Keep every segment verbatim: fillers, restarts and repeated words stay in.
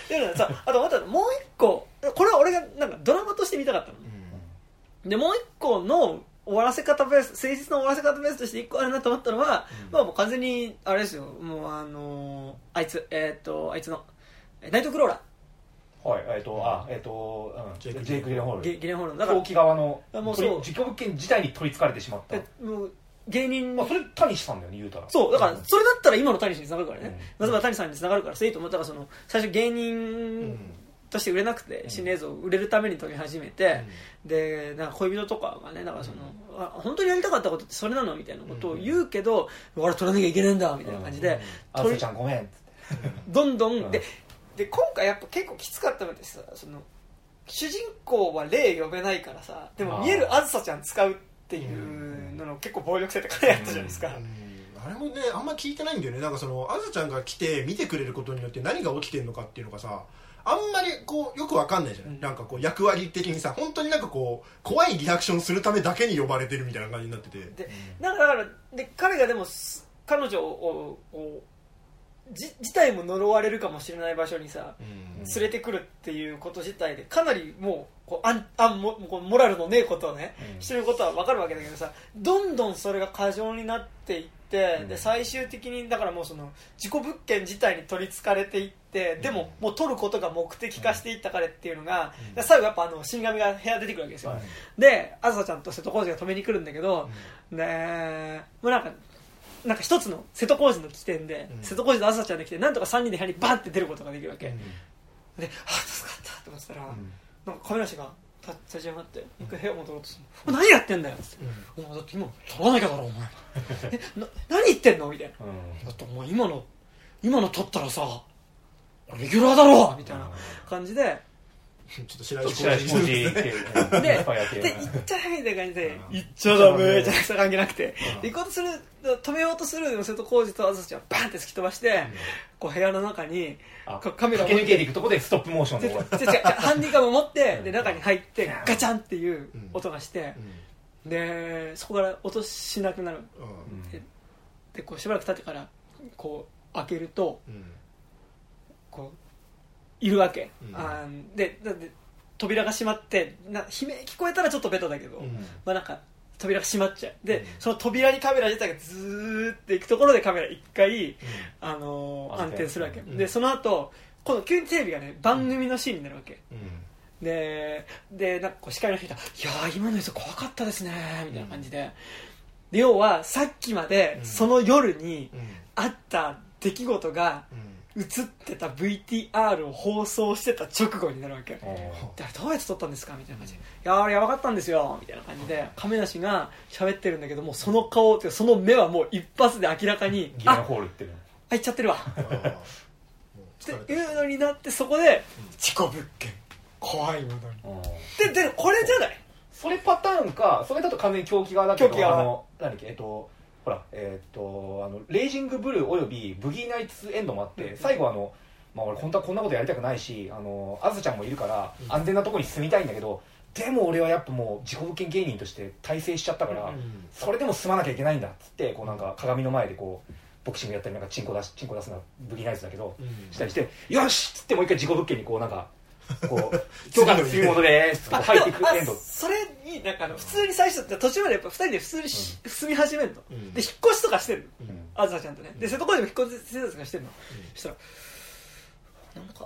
っていうのはさ、あとまたもう一個、これは俺がなんかドラマとして見たかったの、うん、でもう一個の終わらせ方ベース、誠実な終わらせ方ベースとして一個あるなと思ったのは、うん、まあもう完全にあれですよ、もうあのー、あいつえー、っとあいつのナイトクローラー、 はい、えっ、ー、とあえっ、ー、と、うん、ジェイク・ギレンホール、 ギレンホールだから飛行機側のもうそう事故物件自体に取り憑かれてしまった。 もう芸人、 まあ、それ谷さんだよね、言うたら。 そうだからそれだったら今の谷さんに繋がるからね、まずは谷さんに繋がるからそれいいと思ったから、その最初芸人として売れなくて、うん、心霊像を売れるために撮り始めて、うん、でなんか恋人とかがね、だからその、うん、あ本当にやりたかったことってそれなのみたいなことを言うけど、うん、俺撮らなきゃいけないんだみたいな感じで、 あすちゃんごめんっつってどんどん、うん、でで今回やっぱ結構きつかったのでさ、その主人公は霊呼べないからさ、でも見えるあずさちゃん使うっていうのの結構暴力性ってかなりあったじゃないですか、うんうん、 あれもねあんま聞いてないんだよね。なんかそのあずちゃんが来て見てくれることによって何が起きてるのかっていうのがさ、あんまりこうよくわかんないじゃない、うん、なんかこう役割的にさ、本当になんかこう怖いリアクションするためだけに呼ばれてるみたいな感じになってて、 でだからで彼がでも彼女をを自, 自体も呪われるかもしれない場所にさ、うん、連れてくるっていうこと自体でかなりもうこうあんあんもこうモラルのねえことをね、うん、してることは分かるわけだけどさ、どんどんそれが過剰になっていって、うん、で最終的にだからもうその事故物件自体に取りつかれていって、うん、でももう取ることが目的化していった彼っていうのが、うん、最後やっぱあの死神が部屋出てくるわけですよ、うん、であずさちゃんと瀬戸康史が止めに来るんだけど、うん、でもうなんかなんか一つの瀬戸康史の起点で、うん、瀬戸康史とあずさちゃんで来てなんとかさんにんで部屋にバンって出ることができるわけ、うん、であ助かったと思ってたら、うん、なんか亀梨が立ち上がって一回部屋戻ろうとするの、うん、何やってんだよって、うん、お前だって今取らなきゃだろお前えな何言ってんのみたいな、うん、だってお前今の今の取ったらさレギュラーだろみたいな感じでちょっと白石浩二で、で、行っちゃダメみたいな感じで、行っちゃダメじゃなくて関係なくて、行こうとする、止めようとする瀬戸康史とあずさちゃんをバンって突き飛ばして、こう部屋の中にカメラを駆け抜けていくところでストップモーションで終わる。 ハンディカム持って、で、中に入って、ガチャンっていう音がして、で、そこから音しなくなる。で、でこうしばらく経ってから、こう、開けると、こう、いるわけ、うん、あでで扉が閉まってな悲鳴聞こえたらちょっとベタだけど、うん、まあなんか扉が閉まっちゃうで、うん、その扉にカメラ自体がずーっていくところでカメラ一回、うん、あのー、安定するわけ、うん、でその後今度急にテレビがね番組のシーンになるわけ、うん、ででなんかこう司会の人がいやー今のやつ怖かったですねみたいな感じで、で要はさっきまでその夜にあった出来事が、うん映ってた ブイティーアール を放送してた直後になるわけ。でどうやって撮ったんですかみたいな感じで、いやあれやばかったんですよみたいな感じで亀梨が喋ってるんだけども、その顔ってその目はもう一発で明らかにギラホールってるあ、行っちゃってるわっていうのになって、そこで事故物件怖いものにで、でこれじゃない、 それパターンか、それだと完全に狂気側だけど、 狂気側あの何だっけえっとほら、えー、っとあのレイジングブルーおよびブギーナイツエンドもあって、うん、最後あの、まあ、俺本当はこんなことやりたくないし、あのあずさちゃんもいるから安全なところに住みたいんだけど、うん、でも俺はやっぱもう自己物件芸人として大成しちゃったから、うん、それでも住まなきゃいけないんだっつって、こうなんか鏡の前でこうボクシングやったりなんかチンコ出しチンコ出すのはブギーナイツだけど、うん、したりしてよしっつってもう一回自己物件にこうなんかこう今日から住み物でーすって入っていくエンド。 それになんかあの普通に最初途中までやっぱふたりで普通に、うん、住み始めるの、うん、で引っ越しとかしてるの、うん、あずさちゃんとね、で瀬戸康史も引っ越し生活とかしてるの、うん、そしたらなんか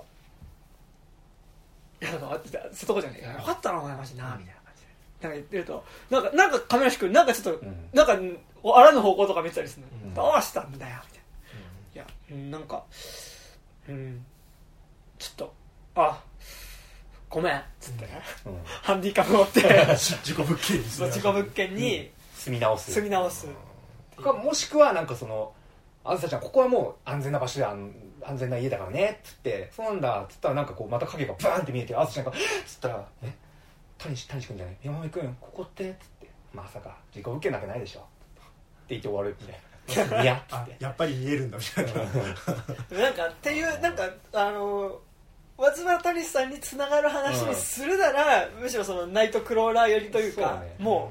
いやなんか瀬戸康史がね、いやよかったなお前マジな、うん、みたいな感じでなんか言ってるとなんかなんか亀梨君なんかちょっと、うん、なんかあらぬ方向とか見てたりするの、うん、どうしたんだよみたいな、うん、いやなんかうんちょっとあごめんっつってね、うん、ハンディカム持って事故物件に事故物件に住み直す住み直すか、もしくはなんかそのあずさちゃんここはもう安全な場所で安全な家だからねっつって、そうなんだっつったらなんかこうまた影がバーンって見えて、あずさちゃんがっつったらえ谷志君じゃない山上君ここってっつってまさか事故物件なんかないでしょって言って終わるみたいな。いやっつってやっぱり見えるんだみたいななんかっていうなんかあの松村谷さんにつながる話にするなら、うん、むしろそのナイトクローラー寄りというか、う、ね、も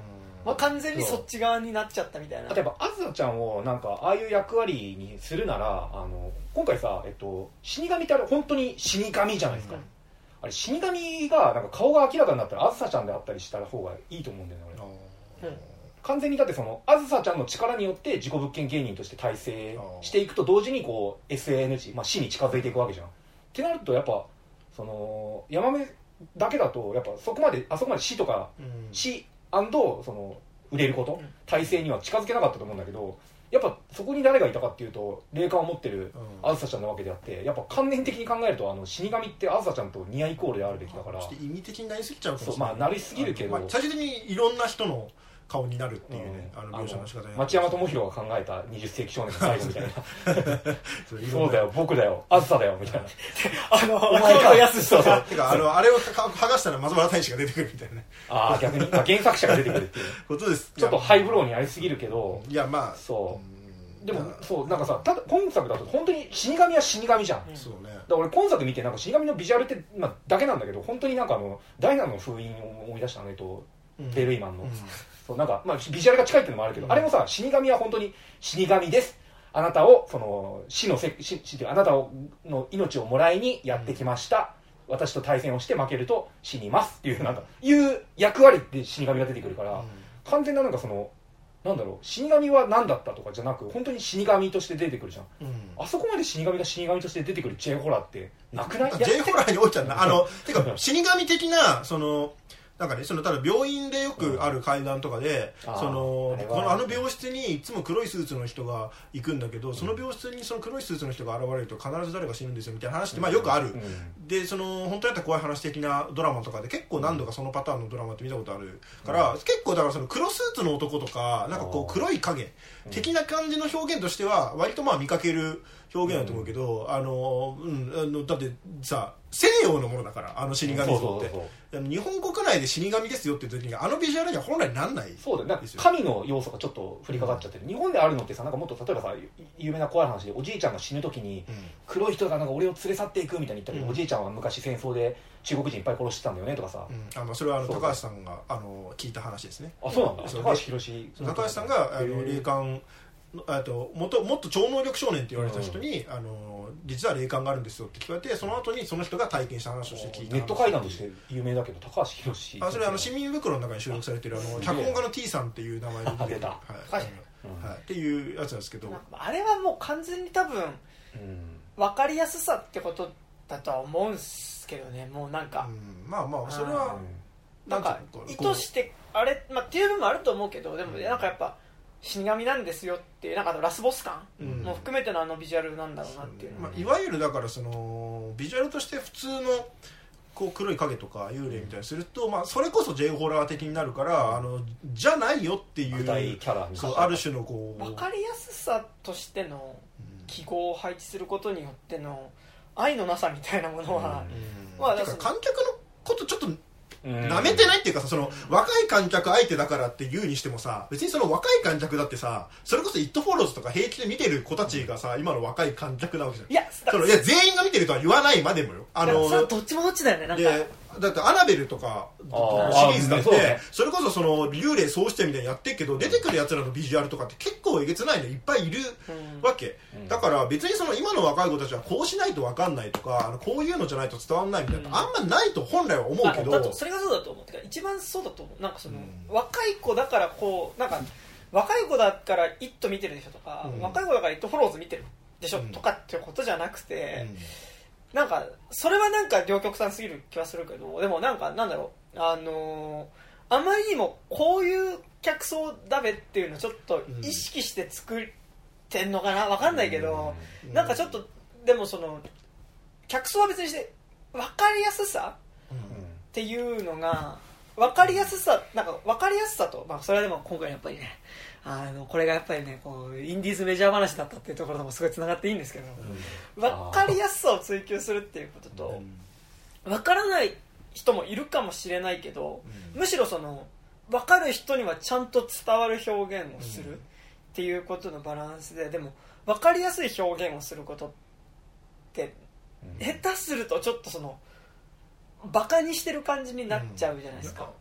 まあ、完全にそっち側になっちゃったみたいな。 例えばあずさちゃんをなんかああいう役割にするなら、あの今回さ、えっと、死神ってあれ本当に死神じゃないですか、うん、あれ死神がなんか顔が明らかになったらあずさちゃんであったりした方がいいと思うんだよね俺、うん、完全にだってそのあずさちゃんの力によって自己物件芸人として大成していくと同時にこう エスエヌジー、まあ、死に近づいていくわけじゃんってなるとやっぱそのヤマメだけだとやっぱそこまであそこまで死とか、うん、死その売れること、うん、体制には近づけなかったと思うんだけど、やっぱそこに誰がいたかっていうと霊感を持ってるあずさちゃんなわけであって、やっぱ観念的に考えるとあの死神ってあずさちゃんとニアイコールであるべきだから、 ちょっと意味的になりすぎちゃうかもしれない。 そう、まあなりすぎるけど、 まあ、最終的にいろんな人の顔になるっていうね、うん、あの描写の仕方や町山智博が考えたにじゅっ世紀少年の最後みたいなそうだよ僕だよあずさだよみたいなあのお前かやすしとかてかあのあれを剥がしたら松原大使が出てくるみたいなねああ逆に原作者が出てくるっていうことです。 ちょっとハイブローにやりすぎるけど、 いやまあそうでもそうなんかさ、ただ今作だと本当に死神は死神じゃん、うん、 そうね、 だから俺今作見てなんか死神のビジュアルって、まあ、だけなんだけど本当になんかあのダイナの封印を思い出したねと、うん、ベルイマンの、うん、そうなんか、まあ、ビジュアルが近いっていうのもあるけど、うん、あれもさ死神は本当に死神ですあなたをその死のせ死死あなたをの命をもらいにやってきました、うん、私と対戦をして負けると死にますっていうなんかいう役割で死神が出てくるから、うん、完全ななんかそのなんだろう死神は何だったとかじゃなく本当に死神として出てくるじゃん、うん、あそこまで死神が死神として出てくる J ホラーってなくない？ J ホラーにおいてはなあのてか死神的なそのなんかね、そのただ病院でよくある階段とかで、うん、そのあこのあの病室にいつも黒いスーツの人が行くんだけど、その病室にその黒いスーツの人が現れると必ず誰が死ぬんですよみたいな話ってまあよくある、うん、でその本当だったら怖い話的なドラマとかで結構何度かそのパターンのドラマって見たことあるから、うん、結構だからその黒スーツの男とかなんかこう黒い影的な感じの表現としては割とまあ見かける表現だと思うけど、うん、あの、うん、あのだってさ西洋のものだからあの死神像って、そうそうそう日本国内で死神ですよって言った時にあのビジュアルには本来なんない。 そうだよ、なんか神の要素がちょっと降りかかっちゃってる、うん、日本であるのってさなんかもっと例えばさ有名な怖い話でおじいちゃんが死ぬ時に、うん、黒い人がなんか俺を連れ去っていくみたいに言ったけど、うん、おじいちゃんは昔戦争で中国人いっぱい殺してたんだよねとかさ、 うん、あのそれはあの高橋さんがあの聞いた話ですね。 あそうなんだ、高橋宏高橋さんがあの霊感あともっともっと超能力少年って言われた人に、うん、あの実は霊感があるんですよって聞かれてその後にその人が体験した話をして聞いた。 ネット会談として有名だけど高橋宏あそれあの市民袋の中に収録されてるあの脚本家の T さんっていう名前で出てる、 はいはいうんはい、っていうやつなんですけど、 あれはもう完全に多分、うん、分かりやすさってことだとは思うんですけどね。もうなんか、 うん、まあまあそれはなんか意図してあれ、まあ、っていうのもあると思うけどでもなんかやっぱ死神なんですよってなんかラスボス感も含めてのあのビジュアルなんだろうなっていう、うんまあ、いわゆるだからそのビジュアルとして普通のこう黒い影とか幽霊みたいにすると、まあ、それこそ J ホラー的になるから、うん、あのじゃないよっていうキャラそうある種のこう分かりやすさとしての記号を配置することによっての愛のなさみたいなものは、 うんまあ、だから観客のことちょっとなめてないっていうかさその若い観客相手だからって言うにしてもさ別にその若い観客だってさそれこそ「イットフォローズ」とか平気で見てる子たちがさ今の若い観客なわけじゃん。 いやそのいや全員が見てるとは言わないまでもよ。あのそれはどっちもどっちだよね。なんかだってアナベルとかシリーズだってそ,、ね、それこそその幽霊総してみたいにやってるけど出てくるやつらのビジュアルとかって結構えげつないのいっぱいいるわけ、うん、だから別にその今の若い子たちはこうしないと分かんないとかあのこういうのじゃないと伝わんないみたいな、うん、あんまないと本来は思うけどだとそれがそうだと思う。てか一番そうだと思う。なんかその、うん、若い子だからこうなんか若い子だから「イット!」見てるでしょとか、うん、若い子だから「イットフォローズ!」見てるでしょ、うん、とかってことじゃなくて、うんなんかそれはなんか両極端すぎる気はするけどでもなんかなんだろうあのー、あまりにもこういう客層だべっていうのをちょっと意識して作ってんのかなわかんないけど、うん、なんかちょっとでもその客層は別にして分かりやすさっていうのが分かりやすさなんか分かりやすさと、まあ、それはでも今回やっぱりねあのこれがやっぱりねこうインディーズメジャー話だったっていうところともすごいつながっていいんですけど、うん、分かりやすさを追求するっていうことと、うん、分からない人もいるかもしれないけど、うん、むしろその分かる人にはちゃんと伝わる表現をするっていうことのバランスででも分かりやすい表現をすることって下手するとちょっとそのバカにしてる感じになっちゃうじゃないですか、 う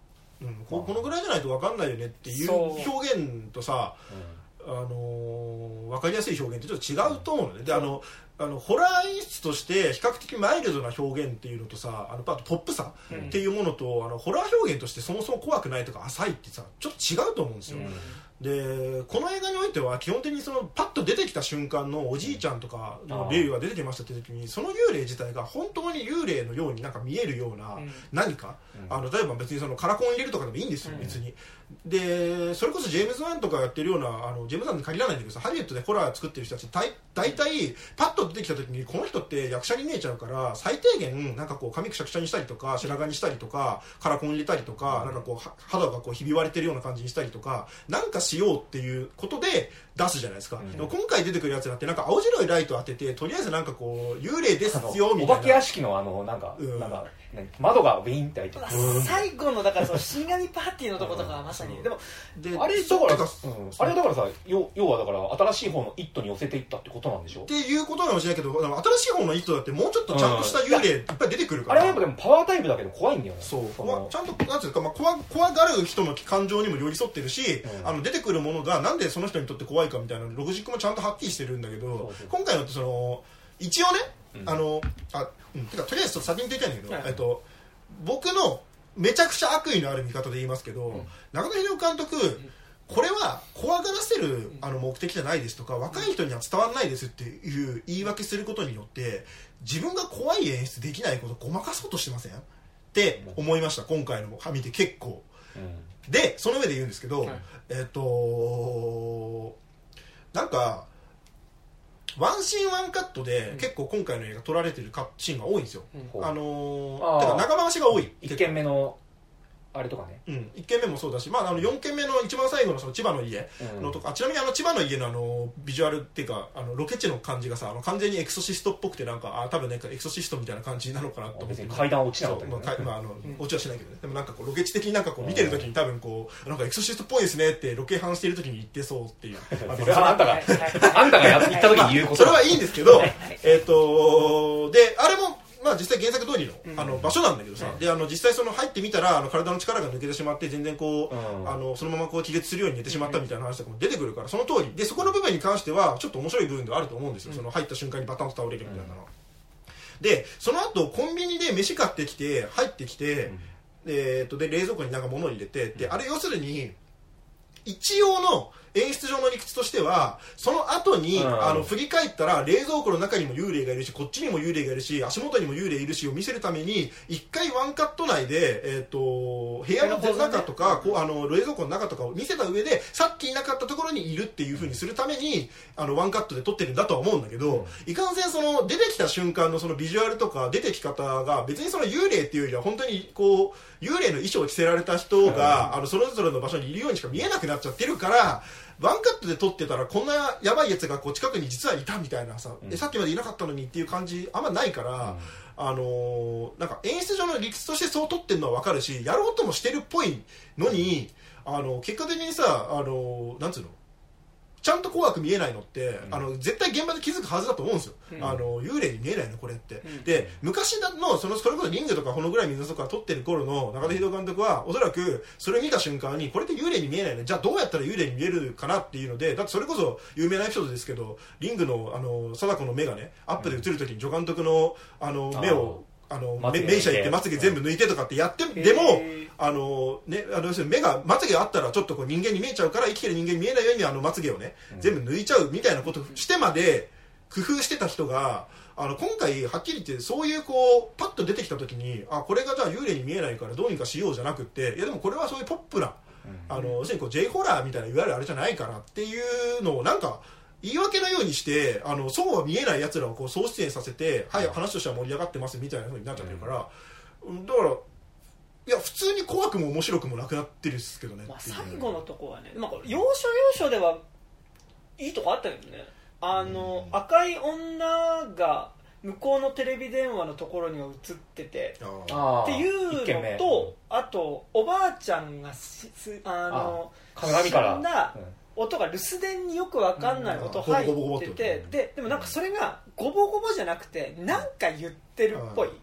うん、こ, このぐらいじゃないと分かんないよねっていう表現とさ、あのー、分かりやすい表現ってちょっと違うと思うのね。であのあのホラー演出として比較的マイルドな表現っていうのとさ、あのあとポップさっていうものと、うん、あのホラー表現としてそもそも怖くないとか浅いってさちょっと違うと思うんですよ、うん、でこの映画においては基本的にそのパッと出てきた瞬間のおじいちゃんとかの霊が出てきましたって時に、その幽霊自体が本当に幽霊のようになんか見えるような何か、うん、あの例えば別にそのカラコン入れるとかでもいいんですよ、うん、別に。でそれこそジェームズ・ワンとかやってるような、あのジェームズ・ワンに限らないんだけどさ、ハリウッドでホラー作ってる人たち大体パッと出てきた時にこの人って役者に見えちゃうから、最低限なんかこう髪くしゃくしゃにしたりとか白髪にしたりとかカラコン入れたりとか、なんかこう肌がこうひび割れてるような感じにしたりとかなんかしようっていうことで出すじゃないですか、うん、でも今回出てくるやつだってなんか青白いライト当ててとりあえずなんかこう幽霊ですよみたいな、お化け屋敷のあのなんか、うん、なんかね、窓がウィーンって開いてる、 最後のだからその死神パーティーのとことかはまさに、うん、でもであれだから、うん、あれだからさ、要はだから新しい方のイットに寄せていったってことなんでしょっていうことかもしれないけど、新しい方のイットだってもうちょっとちゃんとした幽霊いっぱい出てくるから、 うん、あれはでもパワータイプだけど怖いんだよね。 そうそのちゃんとなんていうか、まあ、怖, 怖がる人の感情にも寄り添ってるし、うん、あの出てくるものがなんでその人にとって怖いかみたいなロジックもちゃんとはっきりしてるんだけど、そうそうそう、今回のってその一応ね、うん、あのあ、うん、てかとりあえず先に言っていたいんだけど、はい、えっと僕のめちゃくちゃ悪意のある見方で言いますけど、うん、中野秀夫監督、うん、これは怖がらせるあの目的じゃないですとか、若い人には伝わらないですっていう言い訳することによって自分が怖い演出できないことをごまかそうとしてませんって思いました、今回の見て結構、うん、でその上で言うんですけど、はい、えっとなんかワンシーンワンカットで結構今回の映画撮られてるカシーンが多いんですよ、うん、あのー、てか長回しが多い。 いっけんめのあれとかね、 うん、いっけんめもそうだし、まあ、あのよんけんめの一番最後のその千葉の家のとか、うん、ちなみにあの千葉の家のあのビジュアルっていうかあのロケ地の感じがさ、あの完全にエクソシストっぽくて、なんかあ多分ねエクソシストみたいな感じなのかなと思って、 階段落ちなかったけど、ね、 まあまあ、あの落ちはしないけどね、でもなんかこうロケ地的になんかこう見てる時に多分こうなんかエクソシストっぽいですねってロケハンしてる時に言ってそうっていうそれはあんたがあんたがやった時に言うことそれはいいんですけどえっとであれもまあ、実際原作通り の, あの場所なんだけどさ、うん、であの実際その入ってみたらあの体の力が抜けてしまって全然こう、うん、あのそのままこう気絶するように寝てしまったみたいな話とかも出てくるから、その通りでそこの部分に関してはちょっと面白い部分ではあると思うんですよ、うん、その入った瞬間にバタンと倒れるみたいなの、うん、でその後コンビニで飯買ってきて入ってきて、うん、で, えっとで冷蔵庫になんか物を入れて、であれ要するに一応の演出上の理屈としてはその後に、うん、あの振り返ったら冷蔵庫の中にも幽霊がいるしこっちにも幽霊がいるし足元にも幽霊いるしを見せるために一回ワンカット内で、えー、と部屋の中とか、こうあの冷蔵庫の中とかを見せた上でさっきいなかったところにいるっていう風にするためにあのワンカットで撮ってるんだとは思うんだけど、うん、いかんせんその出てきた瞬間のそのビジュアルとか出てき方が別にその幽霊っていうよりは本当にこう幽霊の衣装を着せられた人が、うん、あのそれぞれの場所にいるようにしか見えなくなっちゃってるから、ワンカットで撮ってたらこんなやばいやつがこう近くに実はいたみたいなさ、うん、さっきまでいなかったのにっていう感じあんまないから、うん、あのー、なんか演出上の理屈としてそう撮ってるのは分かるし、やろうともしてるっぽいのに、あの結果的にさ、あのー、なんつうのちゃんと怖く見えないのって、うん、あの絶対現場で気づくはずだと思うんですよ、うん、あの幽霊に見えないのこれって、うん、で昔のそのそれこそリングとかほの暗い水とか撮ってる頃の中田秀夫監督はおそらくそれを見た瞬間にこれって幽霊に見えないね、じゃあどうやったら幽霊に見えるかなっていうので、だってそれこそ有名なエピソードですけど、リングのあの貞子の目がねアップで映る時に助監督のあの目をあの目医者行ってまつげ全部抜いてとかってやって、でもあの、ね、あの要するに目がまつげあったらちょっとこう人間に見えちゃうから生きてる人間に見えないようにあのまつげをね、うん、全部抜いちゃうみたいなことしてまで工夫してた人があの今回はっきり言ってそういうこうパッと出てきた時にあこれがじゃあ幽霊に見えないからどうにかしようじゃなくって、いやでもこれはそういうポップな、うん、あの要するにこう J ホラーみたいないわゆるあれじゃないからっていうのをなんか言い訳のようにしてあのそうは見えない奴らをこう総出演させて、はい話としては盛り上がってますみたいな風になっちゃってるから、うん、だからいや普通に怖くも面白くもなくなってるんですけどね、 まあ、最後のとこはね、まあ、要所要所ではいいとこあったけどね、あの、うん、赤い女が向こうのテレビ電話のところには映っててっていうのと、あとおばあちゃんがしあの鏡から死んだ音が留守電によく分かんない音入ってて、ででもなんかそれがゴボゴボじゃなくてなんか言ってるっぽい、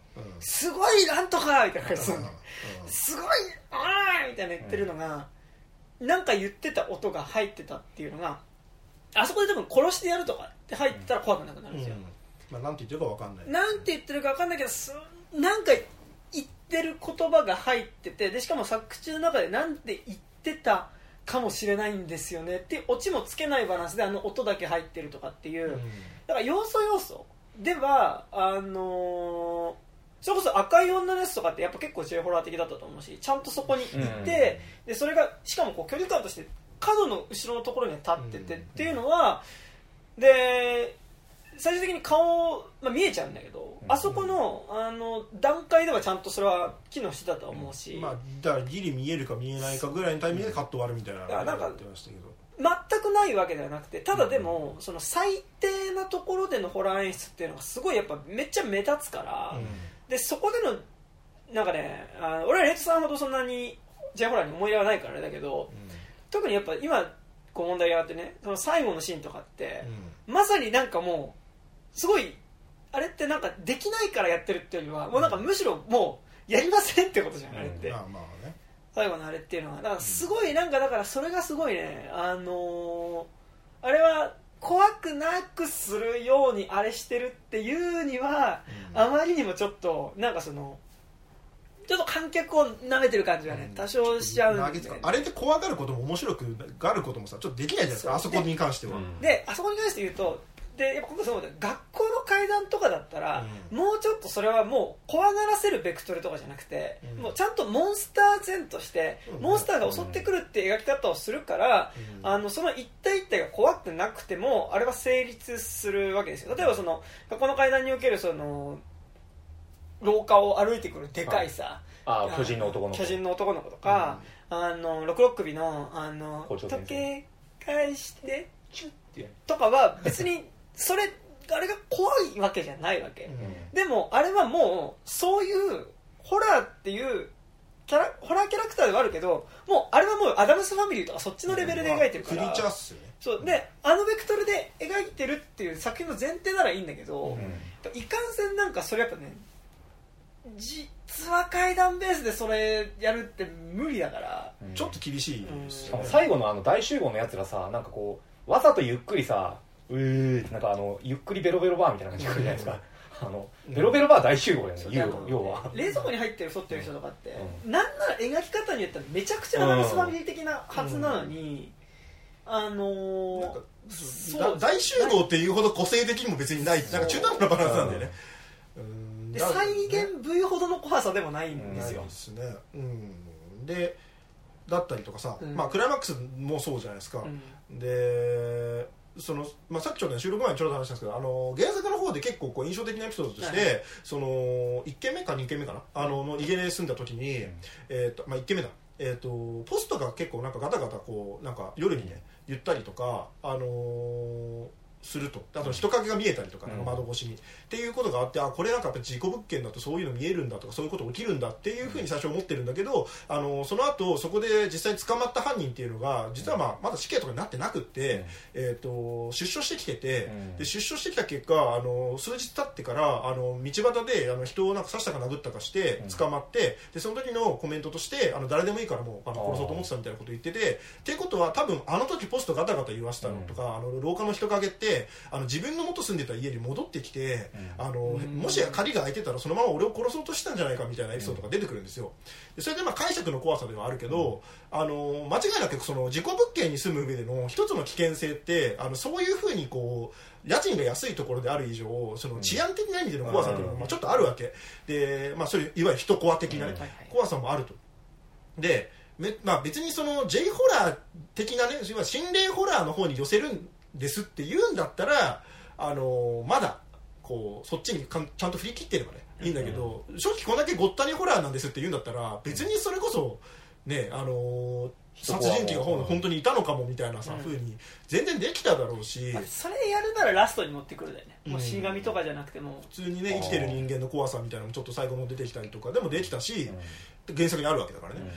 すごいなんとかみたいな感じするの、すごいあーみたいな言ってるのが、うん、なんか言ってた音が入ってたっていうのがあそこで多分殺してやるとかって入ったら怖くなくなるんですよ、うんまあ、なんて言ってるか分かんないなんて言ってるか分かんないけどなんか言ってる言葉が入っててでしかも作中の中でなんて言ってたかもしれないんですよねっていうオチもつけないバランスであの音だけ入ってるとかっていう、うん、だから要素要素ではあのー、それこそ赤い女ですとかってやっぱ結構 J ホラー的だったと思うしちゃんとそこに行って、うん、でそれがしかもこう距離感として角の後ろのところに立っててっていうのはで最終的に顔、まあ、見えちゃうんだけど、うん、あそこ の, あの段階ではちゃんとそれは機能してたと思うし、 うんまあ、だからギリ見えるか見えないかぐらいのタイミングでカット割るみたいなのがやってましたけど全くないわけではなくてただでも、うん、その最低なところでのホラー演出っていうのがすごいやっぱめっちゃ目立つから、うん、でそこでのなんかねあの俺はレイトさんほどそんなに J ホラーに思い入れはないからあれだけど、うん、特にやっぱ今こう問題があってねその最後のシーンとかって、うん、まさになんかもうすごいあれってなんかできないからやってるっていうよりは、うん、もうなんかむしろもうやりませんってことじゃん、うん、あれって、 まあまあね、 最後のあれっていうのはだからすごいなんかだからそれがすごいねあのー、あれは怖くなくするようにあれしてるっていうには、うん、あまりにもちょっとなんかそのちょっと観客を舐めてる感じがね、うん、多少しちゃうんで、ね、 あれって怖がることも面白くがることもさちょっとできないじゃないですかあそこに関してはで、であそこに関して言うとでやっぱ僕そうだ学校の階段とかだったら、うん、もうちょっとそれはもう怖がらせるベクトルとかじゃなくて、うん、もうちゃんとモンスター前として、うん、モンスターが襲ってくるって描き方をするから、うん、あのその一体一体が怖くなくてもあれは成立するわけですよ。例えばその学校の階段におけるその廊下を歩いてくるでかいさ、 はい、あ巨人の男の子巨人の男の子とか、うん、あの六六首のあの時計返してチュッてとかは別にそれあれが怖いわけじゃないわけ、うん、でもあれはもうそういうホラーっていうキャラホラーキャラクターではあるけどもうあれはもうアダムスファミリーとかそっちのレベルで描いてるから、うんまあ、クリーチャーっすよねそうであのベクトルで描いてるっていう作品の前提ならいいんだけど、うん、いかんせんなんかそれやっぱね実は怪談ベースでそれやるって無理だから、 うん、ちょっと厳しいですよね、 うん、最後のあの大集合のやつらさなんかこうわざとゆっくりさうーってなんかあのゆっくりベロベロバーみたいな感じで来るじゃないですか、うん、あのベロベロバー大集合だよね、うん、要は冷蔵庫に入ってる剃ってる人とかって、うん、なんなら描き方によってはめちゃくちゃアダムスファミリー的なはずなのに、うん、あのー、なんかそう大集合っていうほど個性的にも別にないなんか中途半端なバランスなんだよね、 うん、で再現 V ほどの怖さでもないんですよ、 うん、ですね、うん、でだったりとかさ、うんまあ、クライマックスもそうじゃないですか、うん、でそのまあ、さっきちょっと、ね、収録前にちょっと話したんですけどあの原作の方で結構こう印象的なエピソードとして、はい、そのいっけんめかにけんめかなあのの家で住んだ時に、うんえーとまあ、いっけんめだ、えーと、ポストが結構なんかガタガタこうなんか夜にね言ったりとか、あのーするとあと人影が見えたりとか、うん、窓越しにっていうことがあってあこれなんかやっぱ事故物件だとそういうの見えるんだとかそういうこと起きるんだっていうふうに最初思ってるんだけど、あのその後そこで実際に捕まった犯人っていうのが実は、まあ、まだ死刑とかになってなくって、うんえー、と出所してきてて、うん、で出所してきた結果あの数日経ってからあの道端であの人をなんか刺したか殴ったかして捕まって、うん、でその時のコメントとしてあの誰でもいいからもうあの殺そうと思ってたみたいなことを言っててっていうことは多分あの時ポストガタガタ言わせたのとか、うん、あの廊下の人影ってあの自分の元住んでた家に戻ってきて、うん、あのもし鍵が開いてたらそのまま俺を殺そうとしたんじゃないかみたいなエピソードが出てくるんですよ。でそれでまあ解釈の怖さではあるけど、うん、あの間違いなくその事故物件に住む上での一つの危険性ってあのそういうふうにこう家賃が安いところである以上その治安的な意味での怖さっていうのがまあちょっとあるわけで、まあ、そういういわゆる人コア的な、ねうん、怖さもあると。でめまあ、別にその J ホラー的なね心霊ホラーの方に寄せるんですって言うんだったらあのー、まだこうそっちにかんちゃんと振り切ってればねいいんだけど、うん、正直こんだけごったにホラーなんですって言うんだったら別にそれこそねあのー、殺人鬼が本当にいたのかもみたいなさ、うん、風に全然できただろうし、 それやるならラストに持ってくるだよね、もう死神とかじゃなくても普通にね生きてる人間の怖さみたいなのもちょっと最後も出てきたりとかでもできたし、うん、原作にあるわけだからね、うん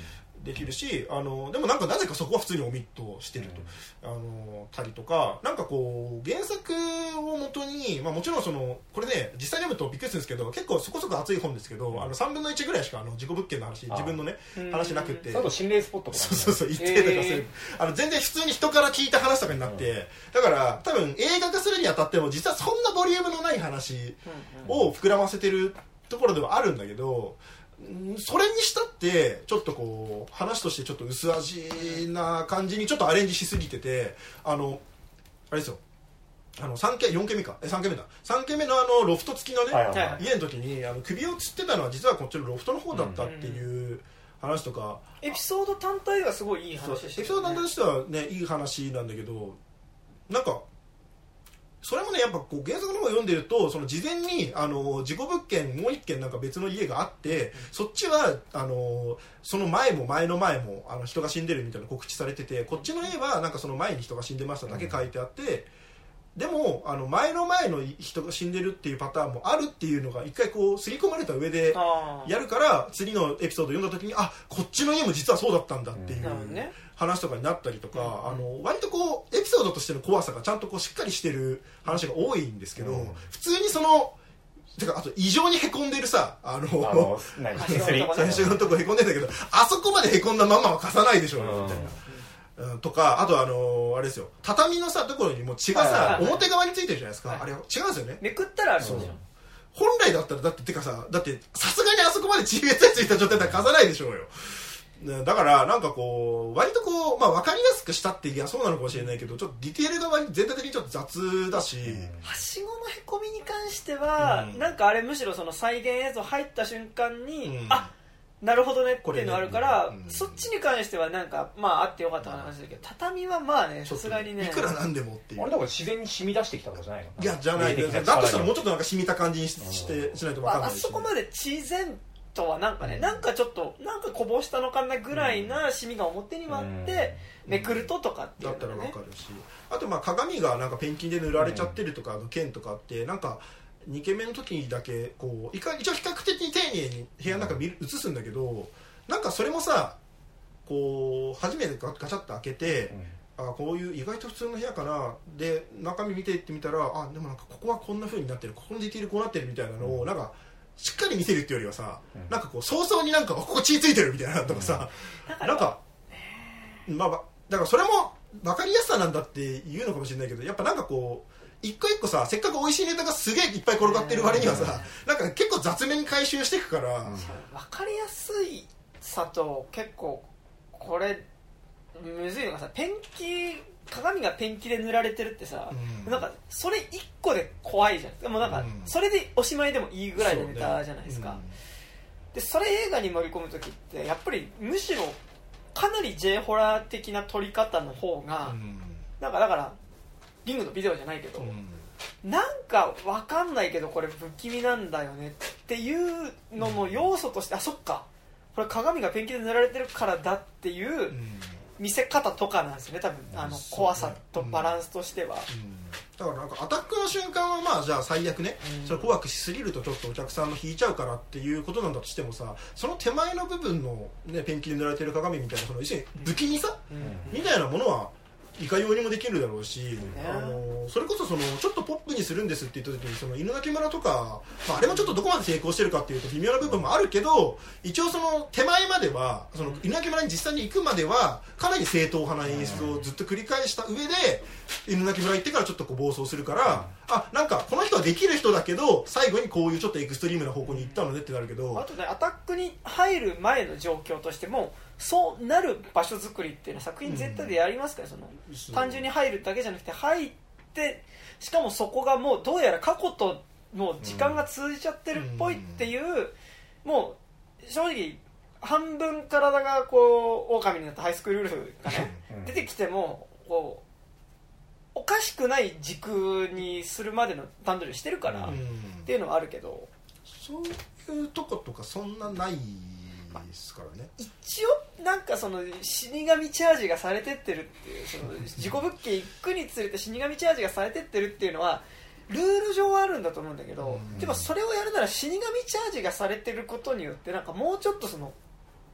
できるし、あのでもなんかなぜかそこは普通にオミットしてると、うん、あのたりとか、なんかこう原作をもとに、まあ、もちろんそのこれね実際読むとびっくりするんですけど、結構そこそこ熱い本ですけど、うん、あのさんぶんのいちぐらいしかあの自己物件の話、自分のね話なくて、 あと心霊スポットとか、ね、 そうそうそう言ってとかする、えー、あの全然普通に人から聞いた話とかになって、うん、だから多分映画化するにあたっても実はそんなボリュームのない話を膨らませてるところではあるんだけど、それにしたってちょっとこう話としてちょっと薄味な感じにちょっとアレンジしすぎてて、あのあれですよ、あのさんけんよんけんめかえさんけんめださんけんめのあのロフト付きのね、はいはいはい、家の時にあの首をつってたのは実はこっちのロフトの方だったっていう話とか、 エピソード単体ではすごいいい話でした、ね、 エピソード単体としてはねいい話なんだけど、なんかそれもねやっぱこう原作の方を読んでると、その事前にあの事故物件もう一軒なんか別の家があって、そっちはあのその前も前の前もあの人が死んでるみたいな告知されてて、こっちの家はなんかその前に人が死んでましただけ書いてあって、でもあの前の前の人が死んでるっていうパターンもあるっていうのが一回こう刷り込まれた上でやるから、次のエピソードを読んだ時にあこっちの家も実はそうだったんだっていう話とかになったりとか、うん、あの割とこうエピソードとしての怖さがちゃんとこうしっかりしてる話が多いんですけど、うん、普通にそのてかあと異常にへこんでるさ、あの最初のとこへこんでんだけど、あそこまでへこんだままは貸さないでしょうよみたいな。うん、とかあとあのー、あれですよ、畳のさところにも血がさ表側についてるじゃないですか、はい、あれ違うんですよね、 めくったらあるんですよ。 本来だったらだっててかさだってさすがにあそこまで血がついた状態では貸さないでしょうよ。だからなんかこう割とこう、まあ、分かりやすくしたっていやそうなのかもしれないけど、ちょっとディテールが全体的にちょっと雑だし、 はしごのへこみに関しては、うん、なんかあれむしろその再現映像入った瞬間に、うん、あなるほどねっていうのがあるから、ねうん、そっちに関してはなんかまああってよかった話だけど、畳はまあねさすがにねいくらなんでもっていう、 あれだから自然に染み出してきたとかじゃないの？ いやじゃないだとしたらもうちょっとなんか染みた感じに し, してしないと分かんないし、 あそこまで自然とはなんかね、なんかちょっとなんかこぼしたのかなぐらいなシミが表に割ってめくるととかっていうの、ね、 だったら分かるし、あとまあ鏡がなんかペンキで塗られちゃってるとかの件とかってなんかにけんめの時だけこう一応比較的に丁寧に部屋の中見る映すんだけど、なんかそれもさこう初めてガチャッと開けて、うん、あこういう意外と普通の部屋かなで中身見ていってみたら、あでもなんかここはこんな風になってる、ここのディテールこうなってるみたいなのを、うん、なんかしっかり見せるっていうよりはさ、うん、なんかこう早々になんかここ血ついてるみたいなとかさ、うん、なんかまあだからそれも分かりやすさなんだって言うのかもしれないけど、やっぱなんかこう一個一個させっかく美味しいネタがすげえいっぱい転がってる割にはさ、なんか結構雑めに回収していくから、うん、 分かりやすいさと結構これむずいのがさ、ペンキ鏡がペンキで塗られてるってさ、うん、なんかそれ一個で怖いじゃん。でもなんかそれでおしまいでもいいぐらいのネタじゃないですか、うん、でそれ映画に盛り込む時ってやっぱりむしろかなり J ホラー的な撮り方の方が、うん、なんかだからリングのビデオじゃないけど、うん、なんかわかんないけどこれ不気味なんだよねっていうのの要素として、あそっかこれ鏡がペンキで塗られてるからだっていう見せ方とかなんですよね多分、あの怖さとバランスとしては、うんうん、 だからなんかアタックの瞬間はまあじゃあ最悪ね、うん、それ怖くしすぎるとちょっとお客さんの引いちゃうからっていうことなんだとしてもさ、その手前の部分の、ね、ペンキで塗られてる鏡みたいなその一緒に不気味さ、うん、みたいなものはいかようにもできるだろうし、ね、あのそれこそそのちょっとポップにするんですって言った時にその犬鳴村とか、まあ、あれもちょっとどこまで成功してるかっていうと微妙な部分もあるけど、一応その手前まではその犬鳴村に実際に行くまではかなり正統派な演出をずっと繰り返した上で犬鳴村行ってからちょっとこう暴走するから、あなんかこの人はできる人だけど最後にこういうちょっとエクストリームな方向に行ったのねってなるけど、 あとねアタックに入る前の状況としてもそうなる場所作りっていうのは作品絶対でやりますから、その単純に入るだけじゃなくて入ってしかもそこがもうどうやら過去ともう時間が通じちゃってるっぽいっていう、もう正直半分体がこう狼になったハイスクールウルフがね出てきてもこうおかしくない時空にするまでの段取りをしてるからっていうのはあるけど、 そういうとことかそんなないですからね。 一応なんかその死神チャージがされてってるっていう、その事故物件行くにつれて死神チャージがされてってるっていうのはルール上はあるんだと思うんだけど、でもそれをやるなら死神チャージがされてることによってなんかもうちょっとその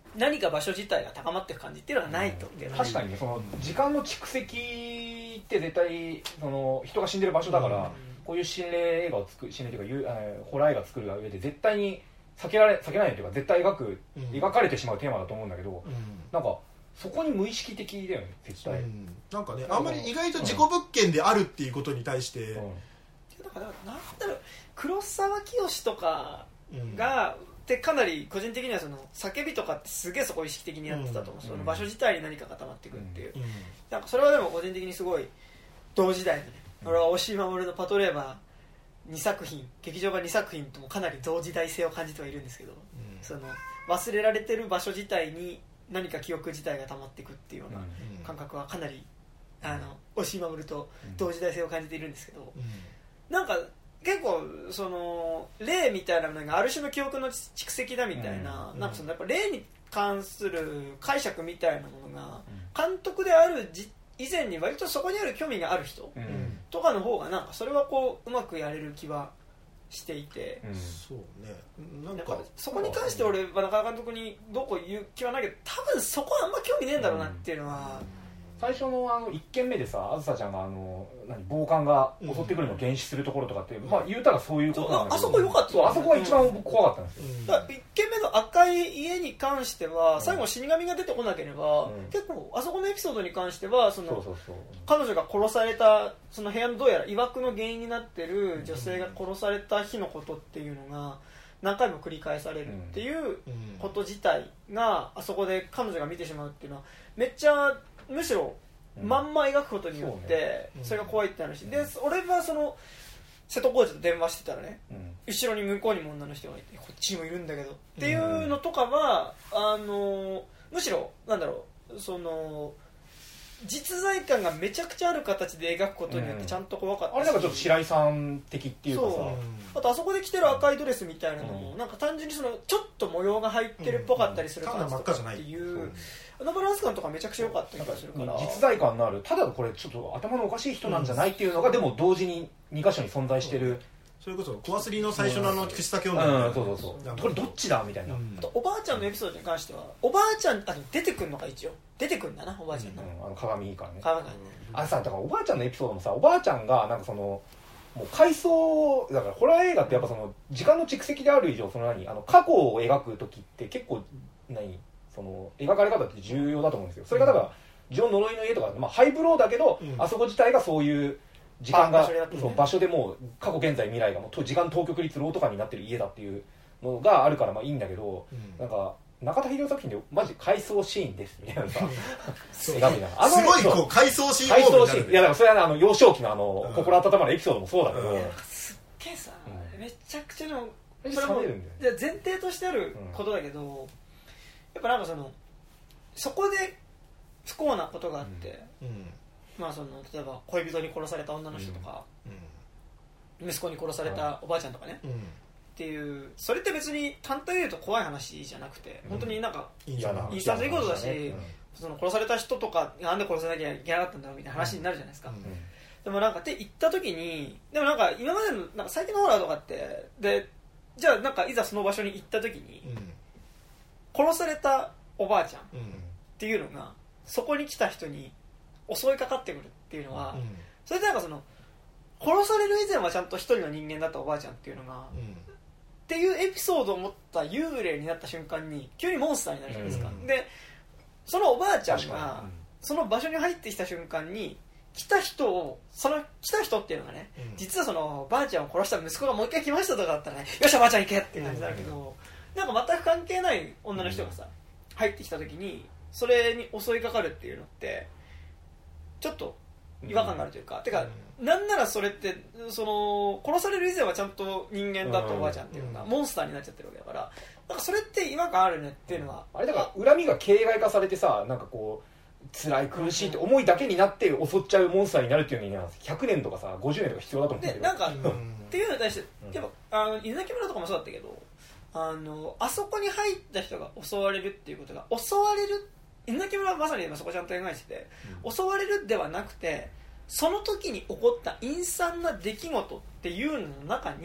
何か場所自体が高まっていく感じっていうのがないと、 うん、確かにねその時間の蓄積って絶対その人が死んでる場所だから、うん、こういう心霊映画を作る心霊というかホラー映画を作る上で絶対に避けられ避けられないというか絶対描く、うん、描かれてしまうテーマだと思うんだけど、うん、なんかそこに無意識的だよね絶対、うん、 なんかねあんまり意外と事故物件であるっていうことに対して、うん、 だからなんだろう黒沢清とかが、うんでかなり個人的にはその叫びとかってすげえそこを意識的にやってたと思う、うん、その場所自体に何か固まっていくっていう、うん、なんかそれはでも個人的にすごい同時代のね、うん、俺は押井守のパトレーバーにさく品劇場版にさく品ともかなり同時代性を感じてはいるんですけど、うん、その忘れられてる場所自体に何か記憶自体が溜まっていくっていうような感覚はかなり、うん、あの押井守と同時代性を感じているんですけど、うん、なんか結構その霊みたいなものがある種の記憶の蓄積だみたいな、うん、なんかそのやっぱ霊に関する解釈みたいなものが監督であるじ以前に割とそこにある興味がある人とかの方がなんかそれはこううまくやれる気はしていて、うん、 そうねなんかそこに関して俺は中田監督にどうこう言う気はないけど多分そこはあんま興味ねえんだろうなっていうのは、うん最初のあのいっけんめでさ、あずさちゃんがあの何暴漢が襲ってくるのを減死するところとかって、うん、まあ言うたらそういうことなんだけど、 あそこ良かった、 そうあそこが一番怖かったんですよ。 うん、だからいっけんめの赤い家に関しては最後死神が出てこなければ、うん、結構あそこのエピソードに関してはそのそうそうそう彼女が殺されたその部屋のどうやら曰くの原因になってる女性が殺された日のことっていうのが何回も繰り返されるっていうこと自体があそこで彼女が見てしまうっていうのはめっちゃむしろまんま描くことによってそれが怖いって話で、俺はその瀬戸康史と電話してたらね、後ろに向こうにも女の人がいてこっちにもいるんだけどっていうのとかはあのむしろなんだろうその実在感がめちゃくちゃある形で描くことによってちゃんと怖かったし、 あれなんかちょっと白井さん的っていうかさ、 あとあそこで着てる赤いドレスみたいなのも、うん、なんか単純にそのちょっと模様が入ってるっぽかったりする感じとかっていう、うん、あのバランス感とかめちゃくちゃ良かった気がするから実在感のあるただこれちょっと頭のおかしい人なんじゃないっていうのが、うん、でも同時にに箇所に存在してる、 それこそコアスリーの最初のあの口先女の、うん、そうそうそうこれどっちだみたいな、うん、 あとおばあちゃんのエピソードに関してはおばあちゃんあ出てくるのか一応出てくるんだなおばあちゃんの、 うん、あの鏡からね鏡からね、 うん、あさだからおばあちゃんのエピソードもさおばあちゃんがなんかそのもう回想だからホラー映画ってやっぱその時間の蓄積である以上その何あの過去を描く時って結構何その描かれ方って重要だと思うんですよ。それがだからジョン呪いの家とか、まあ、ハイブローだけど、うん、あそこ自体がそういう時間が場所で、ね、そう場所でもう過去現在未来がもう時間当局率ローとかになってる家だっていうのがあるからまあいいんだけど、うん、なんか中田秀夫作品でマジ回想シーンですみたいなさすごいこう回想シーン回想シーンいやだからそれは、ね、あの幼少期のあの、うん、心温まるエピソードもそうだけど、うん、 すっげえさ、うん、めちゃくちゃのそれも前提としてあることだけど、うん、やっぱなんかそのそこで不幸なことがあって、うんうんまあ、その例えば恋人に殺された女の人とか、うん、息子に殺されたおばあちゃんとかね、うん、っていうそれって別に単体で言うと怖い話じゃなくて、うん、本当になんかいいさついことだし、ねうん、その殺された人とかなんで殺さなきゃいけなかったんだろうみたいな話になるじゃないですか、うんうん、でもなんかって言った時にでもなんか今までのなんか最近のホラーとかってでじゃあなんかいざその場所に行った時に、うん、殺されたおばあちゃんっていうのがそこに来た人に襲いかかってくるっていうのは、うん、それでなんかその殺される以前はちゃんと一人の人間だったおばあちゃんっていうのが、うん、っていうエピソードを持った幽霊になった瞬間に急にモンスターになるじゃないですか、うん、でそのおばあちゃんが、うん、その場所に入ってきた瞬間に来た人をその来た人っていうのがね、うん、実はそのばあちゃんを殺した息子がもう一回来ましたとかだったらねよっしゃばあちゃん行けっていう感じになるけど、うん、なんか全く関係ない女の人がさ、うん、入ってきた時にそれに襲いかかるっていうのってちょっと違和感があるというか、うん、てか、うん、なんならそれってその殺される以前はちゃんと人間だったおばあちゃんっていうのが、うん、モンスターになっちゃってるわけだからなんかそれって違和感あるねっていうのは、 あれだから恨みが形骸化されてさなんかこう辛い苦しいって思いだけになって襲っちゃうモンスターになるっていうのにはひゃくねんとかさごじゅうねんとか必要だと思うんだけどでなんか、うん、っていうのに対してやっぱあの伊崎村とかもそうだったけどあのあそこに入った人が襲われるっていうことが襲われる伊崎村はまさにそこちゃんと描いてて、うん、襲われるではなくてその時に起こった陰惨な出来事っていうのの中に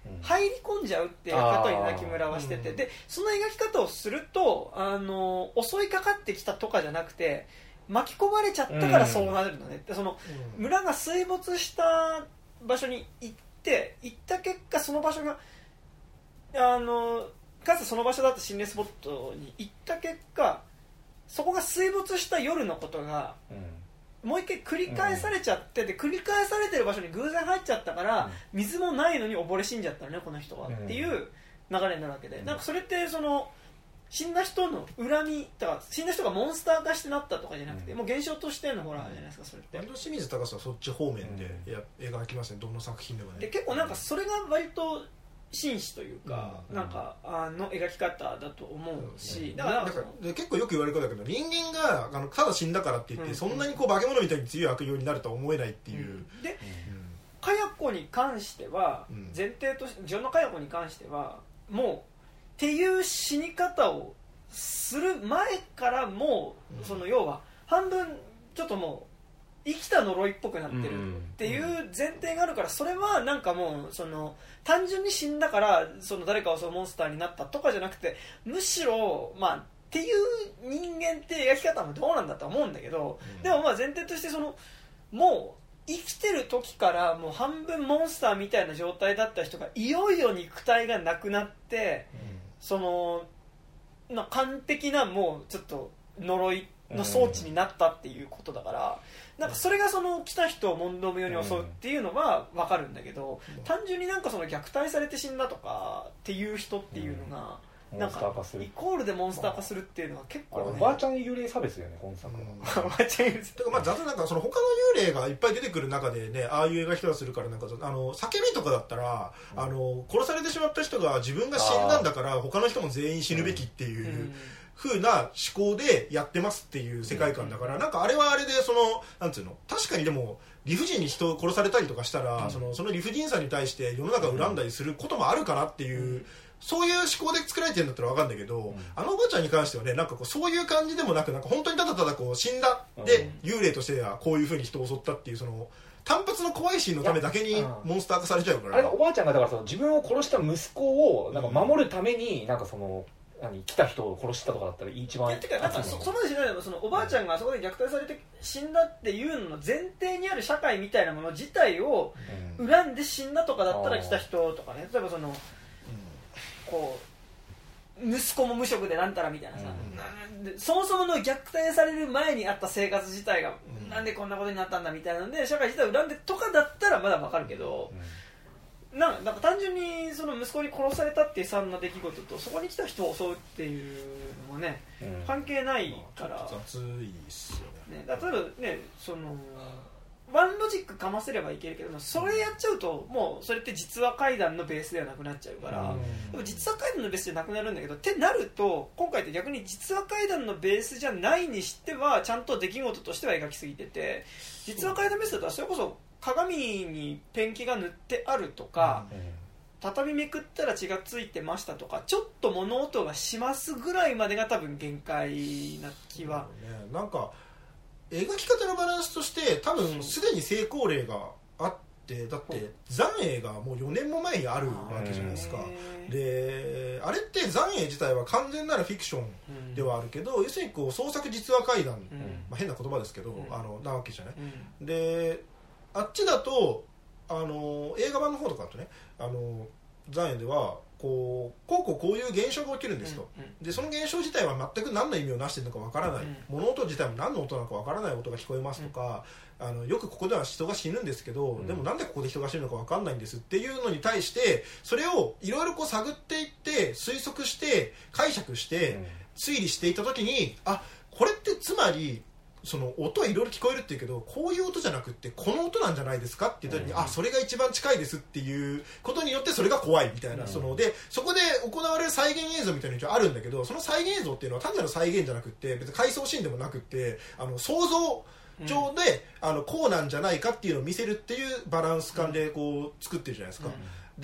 入り込んじゃうっていう描き方に泣き村はしてて、でその描き方をするとあの襲いかかってきたとかじゃなくて巻き込まれちゃったからそうなるのね、でその村が水没した場所に行って行った結果その場所があのかつその場所だった心霊スポットに行った結果そこが水没した夜のことが、うん、もう一回繰り返されちゃって、うん、で繰り返されてる場所に偶然入っちゃったから、うん、水もないのに溺れ死んじゃったのねこの人は、うん、っていう流れになるわけで、うん、なんかそれってその死んだ人の恨みとか死んだ人がモンスター化してなったとかじゃなくて、うん、もう現象としてのホラーじゃないですかそれって。 清水崇はそっち方面でや、うん、描きますねどの作品でもね。 で結構なんかそれが割と紳士というか、うん、なんかあの描き方だと思うし、うん、だからなんか結構よく言われることだけど人間があのただ死んだからって言って、うん、そんなにこう化け物みたいに強い悪用になるとは思えないっていう、うん、 で、かや子に関しては、うん、前提としてジョンのかや子に関してはもうっていう死に方をする前からもう、うん、その要は半分ちょっともう生きた呪いっぽくなってるっていう前提があるからそれはなんかもうその単純に死んだからその誰かを襲うモンスターになったとかじゃなくてむしろまあっていう人間って描き方もどうなんだと思うんだけど、うん、でもまあ前提としてそのもう生きてる時からもう半分モンスターみたいな状態だった人がいよいよ肉体がなくなって、うん、そのな完璧なもうちょっと呪いの装置になったっていうことだから、うん、なんかそれがその来た人を問答無用に襲うっていうのは分かるんだけど、うん、単純になんかその虐待されて死んだとかっていう人っていうのが、うん、なんかイコールでモンスター化するっていうのは結構、ね、 おばあちゃん幽霊差別だよね本作の、 うん、おばあちゃん幽霊差別まあ雑なんかその他の幽霊がいっぱい出てくる中でねああいう描き方するからなんかあの叫びとかだったら、うん、あの殺されてしまった人が自分が死んだんだから他の人も全員死ぬべきっていう、うんうん風な思考でやってますっていう世界観だから、なんかあれはあれでそのなんていうの確かにでも理不尽に人を殺されたりとかしたら、うん、そのその理不尽さに対して世の中を恨んだりすることもあるかなっていう、うん、そういう思考で作られてるんだったら分かるんだけど、うん、あのおばあちゃんに関してはねなんかこうそういう感じでもなくなんか本当にただただこう死んだで、うん、幽霊としてはこういう風に人を襲ったっていうその単発の怖いシーンのためだけにモンスター化されちゃうから、 あれおばあちゃんがだからその自分を殺した息子をなんか守るためになんかその何来た人を殺したとかだったら一番いいってかなんか そ, そこまでしないでもそのおばあちゃんがそこで虐待されて死んだっていうのの前提にある社会みたいなもの自体を恨んで死んだとかだったら来た人とかね例えばその、うん、こう息子も無職でなんたらみたいなさ、うん、でそもそもの虐待される前にあった生活自体が、うん、なんでこんなことになったんだみたいなので社会自体を恨んでとかだったらまだわかるけど、うんなんか単純にその息子に殺されたっていう悲惨な出来事とそこに来た人を襲うっていうのもね、うん、関係ないから、まあ、 雑いっすよね。 ね例えばねそのワンロジックかませればいけるけどそれやっちゃうともうそれって実話怪談のベースではなくなっちゃうから、うん、でも実話怪談のベースじゃなくなるんだけどってなると今回って逆に実話怪談のベースじゃないにしてはちゃんと出来事としては描きすぎてて実話怪談ベースだったらそれこそ鏡にペンキが塗ってあるとか、うん、畳めくったら血がついてましたとかちょっと物音がしますぐらいまでが多分限界な気は、 ね、なんか描き方のバランスとして多分すでに成功例があってだって残影がもうよねんも前にあるわけじゃないですか。であれって残影自体は完全なるフィクションではあるけど、うん、要するにこう創作実話怪談、うんまあ、変な言葉ですけど、うん、あのなわけじゃない、うん、であっちだとあの映画版の方とかだとねあの残影ではこうこうこうこういう現象が起きるんですと、うんうん、でその現象自体は全く何の意味をなしているのかわからない、うん、物音自体も何の音なのかわからない音が聞こえますとか、うん、あのよくここでは人が死ぬんですけど、うん、でもなんでここで人が死ぬのかわかんないんですっていうのに対してそれをいろいろこう探っていって推測して解釈して推理していた時にあこれってつまりその音はいろいろ聞こえるって言うけどこういう音じゃなくってこの音なんじゃないですかって言った時に、うん、あそれが一番近いですっていうことによってそれが怖いみたいな、うん、そのでそこで行われる再現映像みたいなのがあるんだけどその再現映像っていうのは単なる再現じゃなくって別に回想シーンでもなくってあの想像上で、うん、あのこうなんじゃないかっていうのを見せるっていうバランス感でこう作ってるじゃないですか、うん、で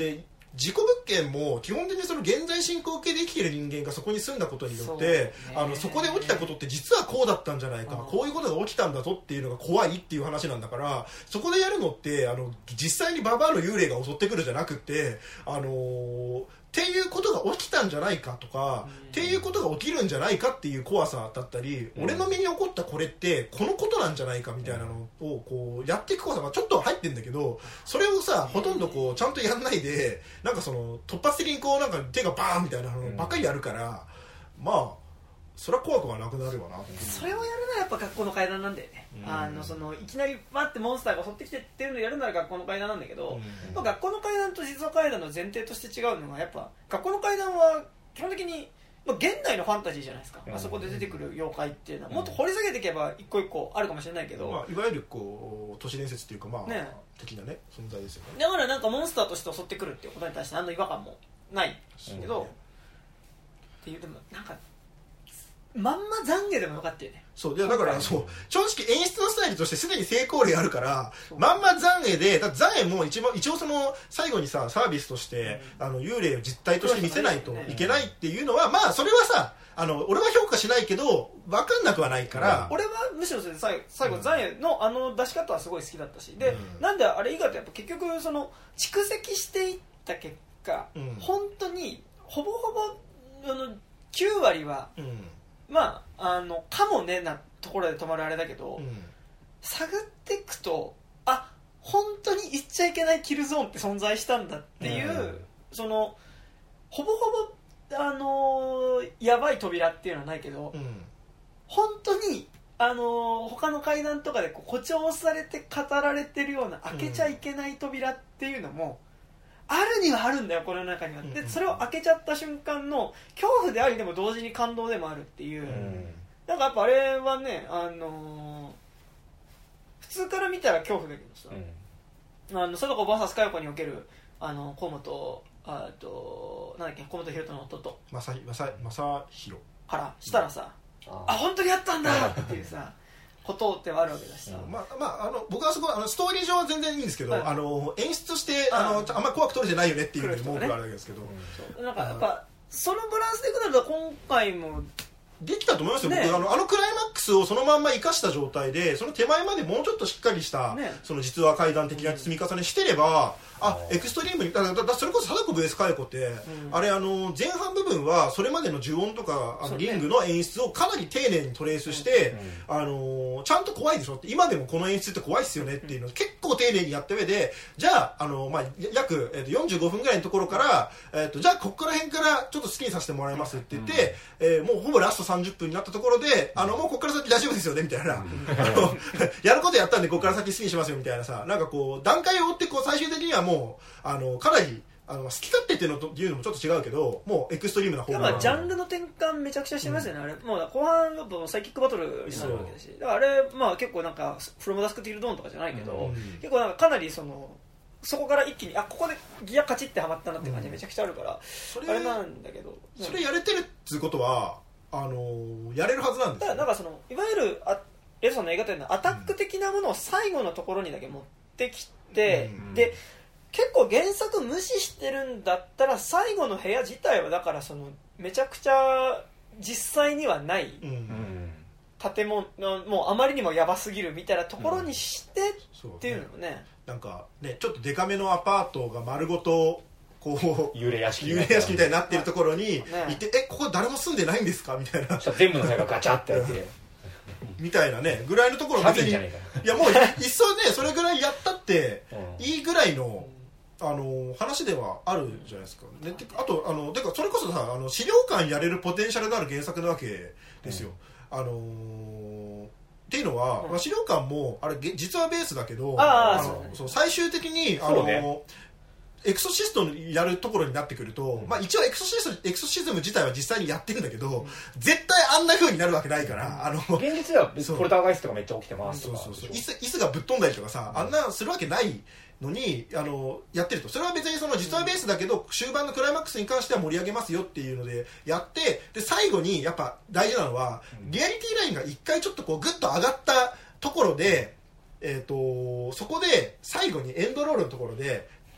事故物件も基本的にその現在進行形で生きてる人間がそこに住んだことによって、そ, あのそこで起きたことって実はこうだったんじゃないか、こういうことが起きたんだぞっていうのが怖いっていう話なんだから、そこでやるのってあの実際にババアの幽霊が襲ってくるじゃなくて、あのーっていうことが起きたんじゃないかとか、うん、っていうことが起きるんじゃないかっていう怖さだったり、うん、俺の身に起こったこれってこのことなんじゃないかみたいなのをこうやっていく怖さがちょっと入ってるんだけど、それをさほとんどこうちゃんとやんないで、なんかその突発的にこうなんか手がバーンみたいなのばっかりやるから、うん、まあそれは怖くはなくなるわな。 それをやるならやっぱ学校の階段なんだよね、うん、あのそのいきなりバッてモンスターが襲ってきてっていうのをやるなら学校の階段なんだけど、うん、学校の階段と実話階段の前提として違うのはやっぱ学校の階段は基本的に、まあ、現代のファンタジーじゃないですか、うん、あそこで出てくる妖怪っていうのはもっと掘り下げていけば一個一個あるかもしれないけど、 まあ、いわゆるこう都市伝説っていうかまあ、ね、的なね存在ですよね。 だからなんかモンスターとして襲ってくるっていうことに対して何の違和感もないけど、うん、っていうでもなんかまんま懺悔でもよかったよね。 そういやだからそう正直演出のスタイルとしてすでに成功例あるから、まんま懺悔で、だって懺悔も一番一応その最後にさサービスとして、うん、あの幽霊を実態として見せないといけないっていうのは、まあそれはさあの俺は評価しないけど分かんなくはないから、 うん、俺はむしろそれで最後最後懺悔のあの出し方はすごい好きだったし、で、うん、なんであれ以外ってやっぱ結局その蓄積していった結果、うん、本当にほぼほぼあのきゅう割は、うんまあ、あのかもねなところで止まるあれだけど、うん、探っていくとあ本当に行っちゃいけないキルゾーンって存在したんだっていう、うん、そのほぼほぼ、あのー、やばい扉っていうのはないけど、うん、本当に、あのー、他の階段とかでこう誇張されて語られてるような開けちゃいけない扉っていうのも、あるにはあるんだよこの中には。でそれを開けちゃった瞬間の恐怖でありでも同時に感動でもあるっていう、うん、なんかやっぱあれはね、あのー、普通から見たら恐怖だけどさ、うん、あの貞子 ブイエス 佳代子におけるあの河本あとなんだっけ河本大翔の弟正正弘からしたらさ、うん、あ, あ本当にあったんだっていうさことってはあるわけだしさ、 うん、まあまあ、あの僕はそこあのストーリー上は全然いいんですけど、はい、あの演出としてあのあんま怖く撮れてないよねっていうのに文句があるわけですけど、 うん、なんかやっぱそのバランスでいくなら今回もできたと思いますよ、ね、僕あのあのクライマックスをそのまんま生かした状態でその手前までもうちょっとしっかりした、ね、その実話怪談的な積み重ねしてれば、うん、あエクストリームにだだだそれこそ貞子 ブイエス 佳代子って、うん、あれあの前半部分はそれまでの呪音とかあのリングの演出をかなり丁寧にトレースして、うん、あのちゃんと怖いでしょって今でもこの演出って怖いっすよねっていうのを結構丁寧にやった上でじゃあ、あの、まあ、約、えー、とよんじゅうごふんぐらいのところから、えー、とじゃあここら辺からちょっと好きにさせてもらいますって言って、うんえー、もうほぼラストさんじゅっぷんになったところであのもうここから先大丈夫ですよねみたいな、うん、あのやることやったんでここから先好きにしますよみたいなさなんかこう段階を追ってこう最終的にはもうあのかなりあの好き勝手っていうのというのもちょっと違うけどもうエクストリームな方がジャンルの転換めちゃくちゃしてますよね、うん、あれもう後半やっぱサイキックバトルになるわけだしだからあれ、まあ、結構なんかフロムダスクティルドーンとかじゃないけど、うん、結構なんかかなりそのそこから一気にあここでギアカチってはまったなって感じめちゃくちゃあるから、うん、あれなんだけどそれやれてるっていうことはあのー、やれるはずなんですよ、 だからなんかそのいわゆるあレフさんの映画というのはアタック的なものを最後のところにだけ持ってきて、うん、で結構原作無視してるんだったら最後の部屋自体はだからそのめちゃくちゃ実際にはない建物、うん、もうあまりにもやばすぎるみたいなところにしてっていうのもね、うん、 なんかねちょっとデカめのアパートが丸ごとこう幽霊屋敷幽霊屋敷みたいになってるところに行って、ね、えここ誰も住んでないんですかみたいな全部の部屋がガチャってやってみたいなねぐらいのところ別にいやもういっそねそれぐらいやったっていいぐらいの、うん、あの話ではあるじゃないですか、ね、あとあのてかそれこそさあの資料館やれるポテンシャルのある原作なわけですよ、うん、あのーっていうのは、うんまあ、資料館もあれ実はベースだけどああのそう最終的にあの、ね、エクソシストやるところになってくると、うんまあ、一応エクソシストエクソシズム自体は実際にやってるんだけど、うん、絶対あんな風になるわけないから、うん、あの現実ではポルターガイストがめっちゃ起きてますとかそうそうそう椅子、椅子がぶっ飛んだりとかさ、うん、あんなするわけないのにあのやってるとそれは別にその実話ベースだけど、うん、終盤のクライマックスに関しては盛り上げますよっていうのでやってで最後にやっぱ大事なのは、うん、リアリティラインが一回ちょっとこうグッと上がったところで、えー、とそこで最後にエンドロールのところで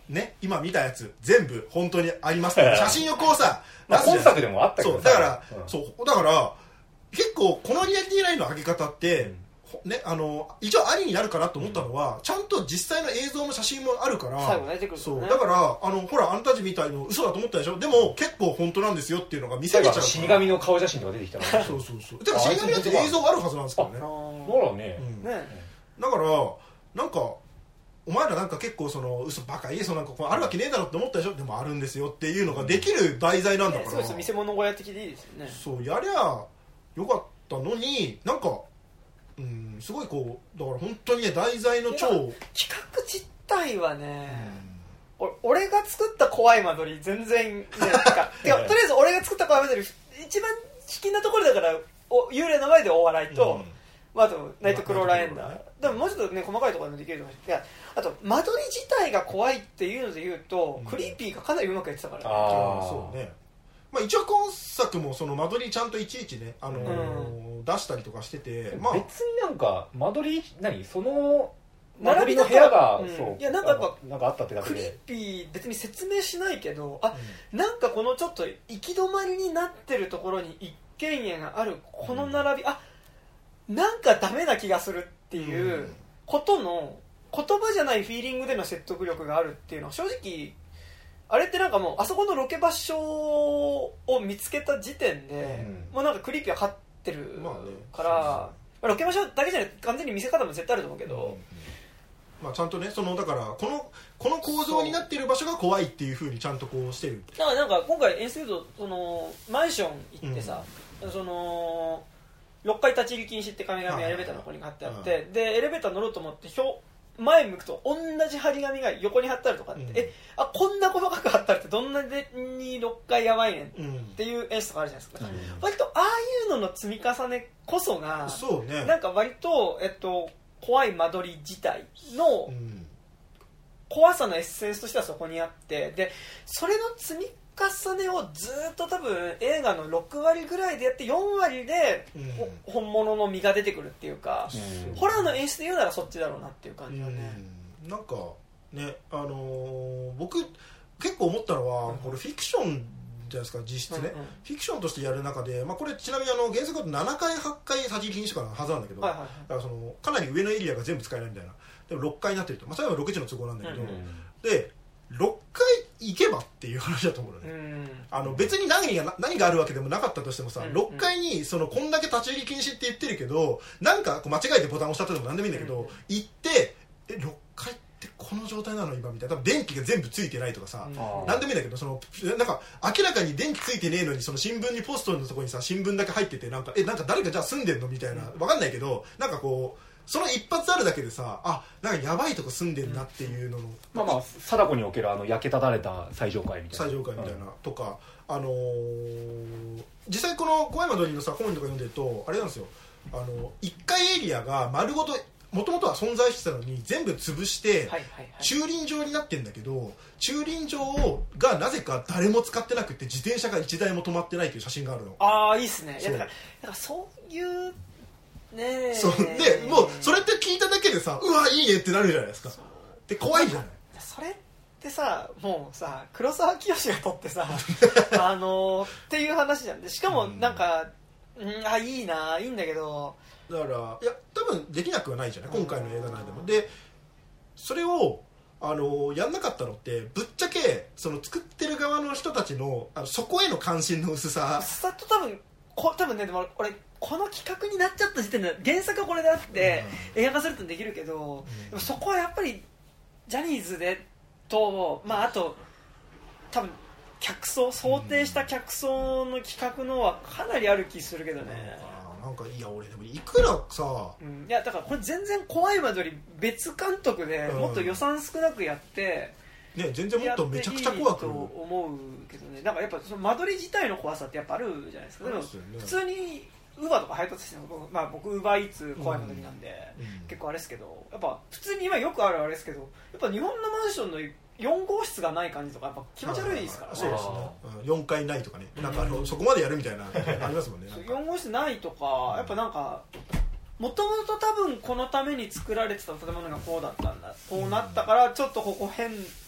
ね今見たやつ全部本当にありますから写真をこうさまあ本作でもあったけどそうだから、うん、そうだから結構このリアリティラインの上げ方って、うんね、あの一応ありになるかなと思ったのは、うん、ちゃんと実際の映像も写真もあるから最後出てくる、ね、 そうだからあのほらあんたたちみたいの嘘だと思ったでしょでも結構本当なんですよっていうのが見せれちゃうから死神の顔写真とか出てきたのそうそうそうでも死神のやつ映像あるはずなんですけどねほらね、 うん、ねだからなんかお前らなんか結構その嘘バカいいそなんかあるわけねえだろって思ったでしょでもあるんですよっていうのができる題材なんだから、 そうです見せ物小屋的でいいですよねそうやりゃよかったのになんかうんすごいこうだから本当にね題材の超企画自体はね、うん、俺が作った怖い間取り全然ねかてかとりあえず俺が作った怖い間取り一番危険なところだからお幽霊の前で大笑いと、うんまあ、あとナイトクローラーエンダー、ね、でももうちょっとね細かいところでもできると思ういやあと間取り自体が怖いっていうので言うと、うん、クリーピーがかなりうまくやってたから、ね、 あそうねまあ、一応今作もその間取りちゃんといちいちね、あのーうん、出したりとかしてて、 まあ、別になんか間取り何その間取りの部屋が、うん、そういやなんかやっぱなんかあったってだけでクリーピー別に説明しないけどあ、うん、なんかこのちょっと行き止まりになってるところに一軒家があるこの並び、うん、あなんかダメな気がするっていうことの言葉じゃないフィーリングでの説得力があるっていうのは正直あれってなんかもうあそこのロケ場所を見つけた時点で、うん、もうなんかクリーピーは勝ってるから、まあね、まあ、ロケ場所だけじゃなくて完全に見せ方も絶対あると思うけど、うんうんまあ、ちゃんとねそのだからこのこの構造になっている場所が怖いっていう風にちゃんとこうしてるだからなんか今回演出でそのマンション行ってさ、うん、そのろっかい立ち入り禁止って紙紙エレベーターのところに貼ってあって、はいはいはい、でエレベーター乗ろうと思って表前向くと同じ張り紙が横に貼ってあるとかって、うん、えあこんな細かく貼ってあるってどんなにろっかいやばいねんっていう演出があるじゃないですか、うん、割とああいうのの積み重ねこそがそう、ね、 なんか割と、えっと、怖い間取り自体の怖さのエッセンスとしてはそこにあってでそれの積み重ねをずっと多分映画のろくわりぐらいでやってよんわりで、うん、本物の身が出てくるっていうか、うん、ホラーの演出で言うならそっちだろうなっていう感じだね、 うん、なんかねあのー、僕結構思ったのは、うん、これフィクションじゃないですか実質ね、うんうん、フィクションとしてやる中で、まあ、これちなみにあの原作だとななかいはちかい立ち入り禁止とかのはずなんだけど、はいはいはい、だからそのかなり上のエリアが全部使えないみたいなでもろっかいになってると、まあ、それはろくじの都合なんだけど、うんうん、でろっかい行けばっていう話だと思うのね、うん、あの別に何が何があるわけでもなかったとしてもさ、うんうん、ろっかいにそのこんだけ立ち入り禁止って言ってるけどなんかこう間違えてボタン押したとでも何でもいいんだけど、うん、行ってえろっかいってこの状態なの今みたいな多分電気が全部ついてないとかさ、うん、何でもいいんだけどそのなんか明らかに電気ついてねえのにその新聞にポストのところにさ新聞だけ入っててなんかえなんか誰かじゃあ住んでんのみたいな分かんないけどなんかこうその一発あるだけでさあなんかやばいとこ住んでるなっていうのの、うん、 まあまあ貞子におけるあの焼けただれた最上階みたいな最上階みたいな、うん、とかあのー、実際この怖い間取りのさ本とか読んでるとあれなんですよあのいっかいエリアが丸ごともともとは存在してたのに全部潰して、はいはいはい、駐輪場になってるんだけど駐輪場がなぜか誰も使ってなくて自転車がいちだいも止まってないという写真があるのああいいっすねいやだからだからそういうねそうでもうそれって聞いただけでさうわいいねってなるじゃないですかで怖いじゃないそれってさもうさ黒沢清が撮ってさあのー、っていう話じゃんでしかもなんか、うん、あいいないいんだけどだからいや多分できなくはないじゃない今回の映画なんでもでそれをあのやんなかったのってぶっちゃけその作ってる側の人たちのあのそこへの関心の薄さ薄さと多分こ多分ねでも俺この企画になっちゃった時点で原作はこれであって、うん、映画化するとできるけど、うん、でもそこはやっぱりジャニーズでとまああと多分客層想定した客層の企画のはかなりある気するけどね、 うん、なんかいや俺でもいくらさ、 うん、いやだからこれ全然怖い間取り別監督でもっと予算少なくやって、 うんね、全然もっとめちゃくちゃ怖くと思うけどねなんかやっぱその間取り自体の怖さってやっぱあるじゃないですかでも普通にウーバーとか配達してるの、まあ、僕ウーバーイーツ怖い間取りなんで、うん、結構あれですけどやっぱ普通に今よくあるあれですけどやっぱ日本のマンションのよん号室がない感じとかやっぱ気持ち悪いですからねそうですね、うん、よんかいないとかねなんかあのそこまでやるみたいなありますもんねよん号室ないとかやっぱなんかもともと多分このために作られてた建物がこうだったんだこうなったからちょっとここ変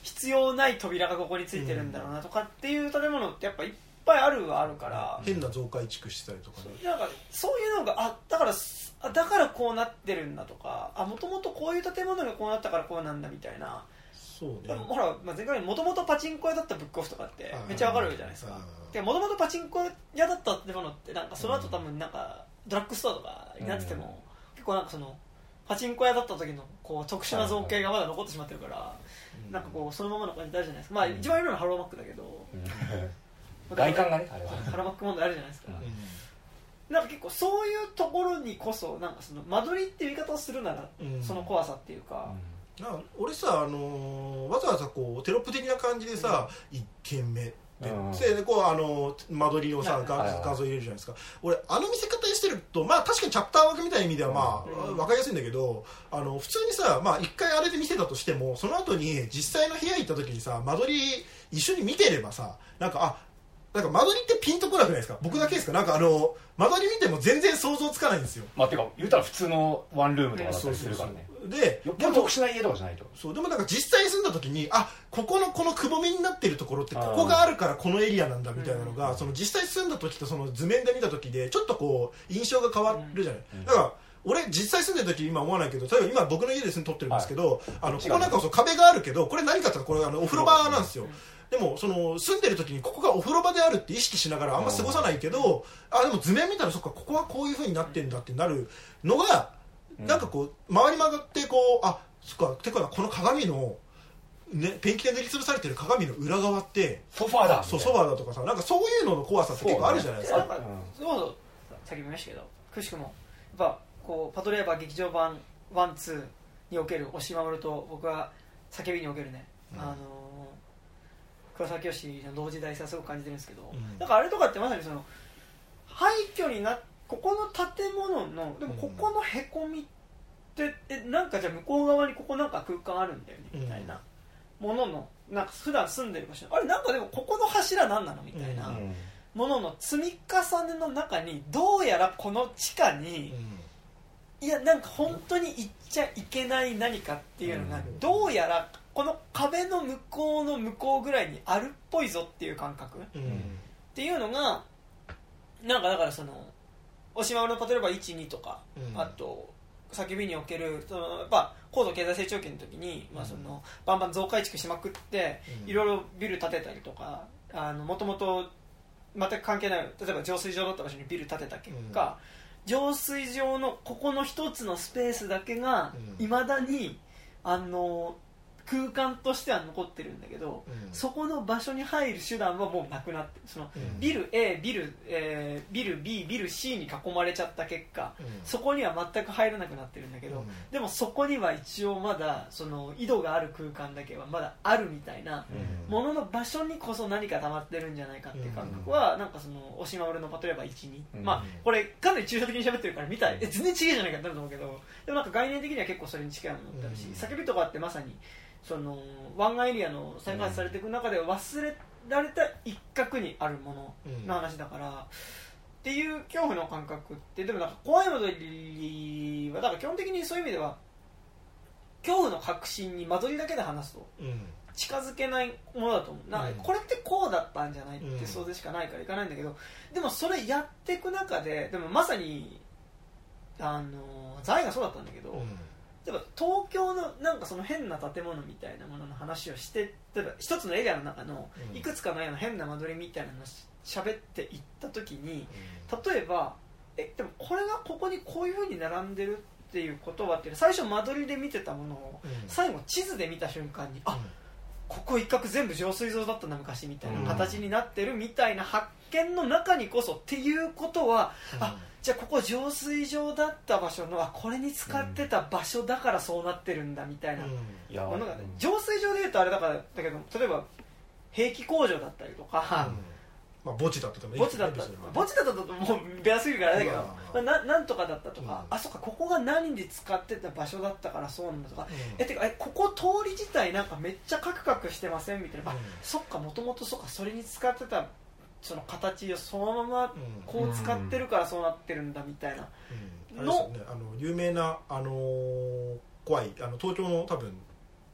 必要ない扉がここについてるんだろうなとかっていう建物ってやっぱいっぱいあるはあるから、 変な増改築してたりとかね、 なんかそういうのがあだからあだからこうなってるんだとか、あもともとこういう建物がこうなったからこうなんだみたいな。 そうね、 ほら、まあ、前回もともとパチンコ屋だったブックオフとかってめっちゃわかるじゃないですか。もともとパチンコ屋だった建物ってなんかその後多分なんかドラッグストアとかになってても、うん、結構なんかそのパチンコ屋だった時のこう特殊な造形がまだ残ってしまってるから、うん、なんかこうそのままの感じあるじゃないですか。まあ一番いるのはハローマックだけど、 うん、外観がねあれはハローマック問題あるじゃないですか、うん、なんか結構そういうところにこそなんかその間取りっていう言い方をするなら、うん、その怖さっていうか、 うん、な俺さ、あのー、わざわざこうテロップ的な感じでさ、うん、いっけんめで、うん、でこうあの間取りをさ、画像入れるじゃないですか。俺あの見せ方してると、まあ確かにチャプター枠みたいな意味ではまあ、うん、分かりやすいんだけど、あの普通にさ、まあ一回あれで見せたとしても、その後に実際の部屋行った時にさ、間取り一緒に見てればさ、なんかあなんか間取りってピンとこなくないですか。僕だけですか。なんかあの間取り見ても全然想像つかないんですよ。 まあてか言うたら普通のワンルームとかだったりするからね。 でよっぽど特殊な家とかじゃないと。 そうでもなんか実際住んだ時に、あここのこのくぼみになってるところってここがあるからこのエリアなんだみたいなのが、その実際住んだ時とその図面で見た時でちょっとこう印象が変わるじゃない、だから俺実際住んでる時今思わないけど、例えば今僕の家で住んで撮ってるんですけど、はい、あのここなんかそう壁があるけど、これ何かってこれあのお風呂場なんですよ。でもその住んでる時にここがお風呂場であるって意識しながらあんま過ごさないけど、あでも図面見たらそっかここはこういう風になってんだってなるのが、なんかこう周り曲がってこうあそっかてかこの鏡のね、ペンキで塗りつぶされてる鏡の裏側ってソファーだそうソファーだとかさ、なんかそういうのの怖さって結構あるじゃないですか。 そうね、そうそうさっきも言いましたけど、くしくもやっぱこうパトレーバー劇場版ワンツーにおける押し守ると僕は叫びにおけるね、うん、あの黒沢清の同時代性はすごく感じてるんですけど、うん、だからあれとかってまさにその廃墟になここの建物のでもここのへこみって、うん、えなんかじゃあ向こう側にここなんか空間あるんだよねみたいなものの、なんか普段住んでる場所あれなんかでもここの柱なんなのみたいなものの積み重ねの中にどうやらこの地下に、うん、いやなんか本当に行っちゃいけない何かっていうのがどうやらこの壁の向こうの向こうぐらいにあるっぽいぞっていう感覚、うん、っていうのがなんかだからその押し守のパトレーバーいち、にとか、うん、あと叫びにおけるそのやっぱ高度経済成長期の時に、まあ、そのバンバン増改築しまくっていろいろビル建てたりとかもともと全く関係ない例えば浄水場だった場所にビル建てた結果、うん、浄水場のここの一つのスペースだけがいまだに、うん、あの空間としては残ってるんだけど、うん、そこの場所に入る手段はもうなくなってその、うん、ビル A ビル、えー、ビル B ビル C に囲まれちゃった結果、うん、そこには全く入らなくなってるんだけど、うん、でもそこには一応まだその井戸がある空間だけはまだあるみたいなものの場所にこそ何か溜まってるんじゃないかっていう感覚は、うん、なんかその押し守のパトレーバーいち、に、うん、まあこれかなり抽象的に喋ってるから見たら、うん、え全然違えじゃないかってなると思うけど、でもなんか概念的には結構それに近いものってあるし、叫びとかってまさにその湾岸エリアの再開発されていく中で忘れられた一角にあるものの話だから、うん、っていう恐怖の感覚ってでもなんか怖い間取りはだから基本的にそういう意味では恐怖の確信に間取りだけで話すと近づけないものだと思う、なんかこれってこうだったんじゃないって想像しかないからいかないんだけど、でもそれやっていく中ででもまさにあの財がそうだったんだけど、うん例えば東京のなんかその変な建物みたいなものの話をして例えば一つのエリアの中のいくつかのような変な間取りみたいなのを喋っていった時に例えばえでもこれがここにこういう風に並んでるっていうことはって最初間取りで見てたものを最後地図で見た瞬間にあここ一角全部浄水場だったな昔みたいな形になってるみたいな発見の中にこそっていうことはあじゃあここ浄水場だった場所のあこれに使ってた場所だからそうなってるんだみたいなものが、ね、浄水場でいうとあれだからだけど例えば兵器工場だったりとか、 うんまあ、墓地だったと墓地だった墓地だったともうベアすぎるからあれだけど、まあ、な, なんとかだったとか、うん、あそっかここが何で使ってた場所だったからそうなんだとか、うん、えてかえここ通り自体なんかめっちゃカクカクしてませんみたいな、うん、あそっかもともとそっかそれに使ってたその形をそのままこう使ってるからそうなってるんだみたいなの、 うんうんあれですよね、あの有名な、あのー、怖いあの東京の多分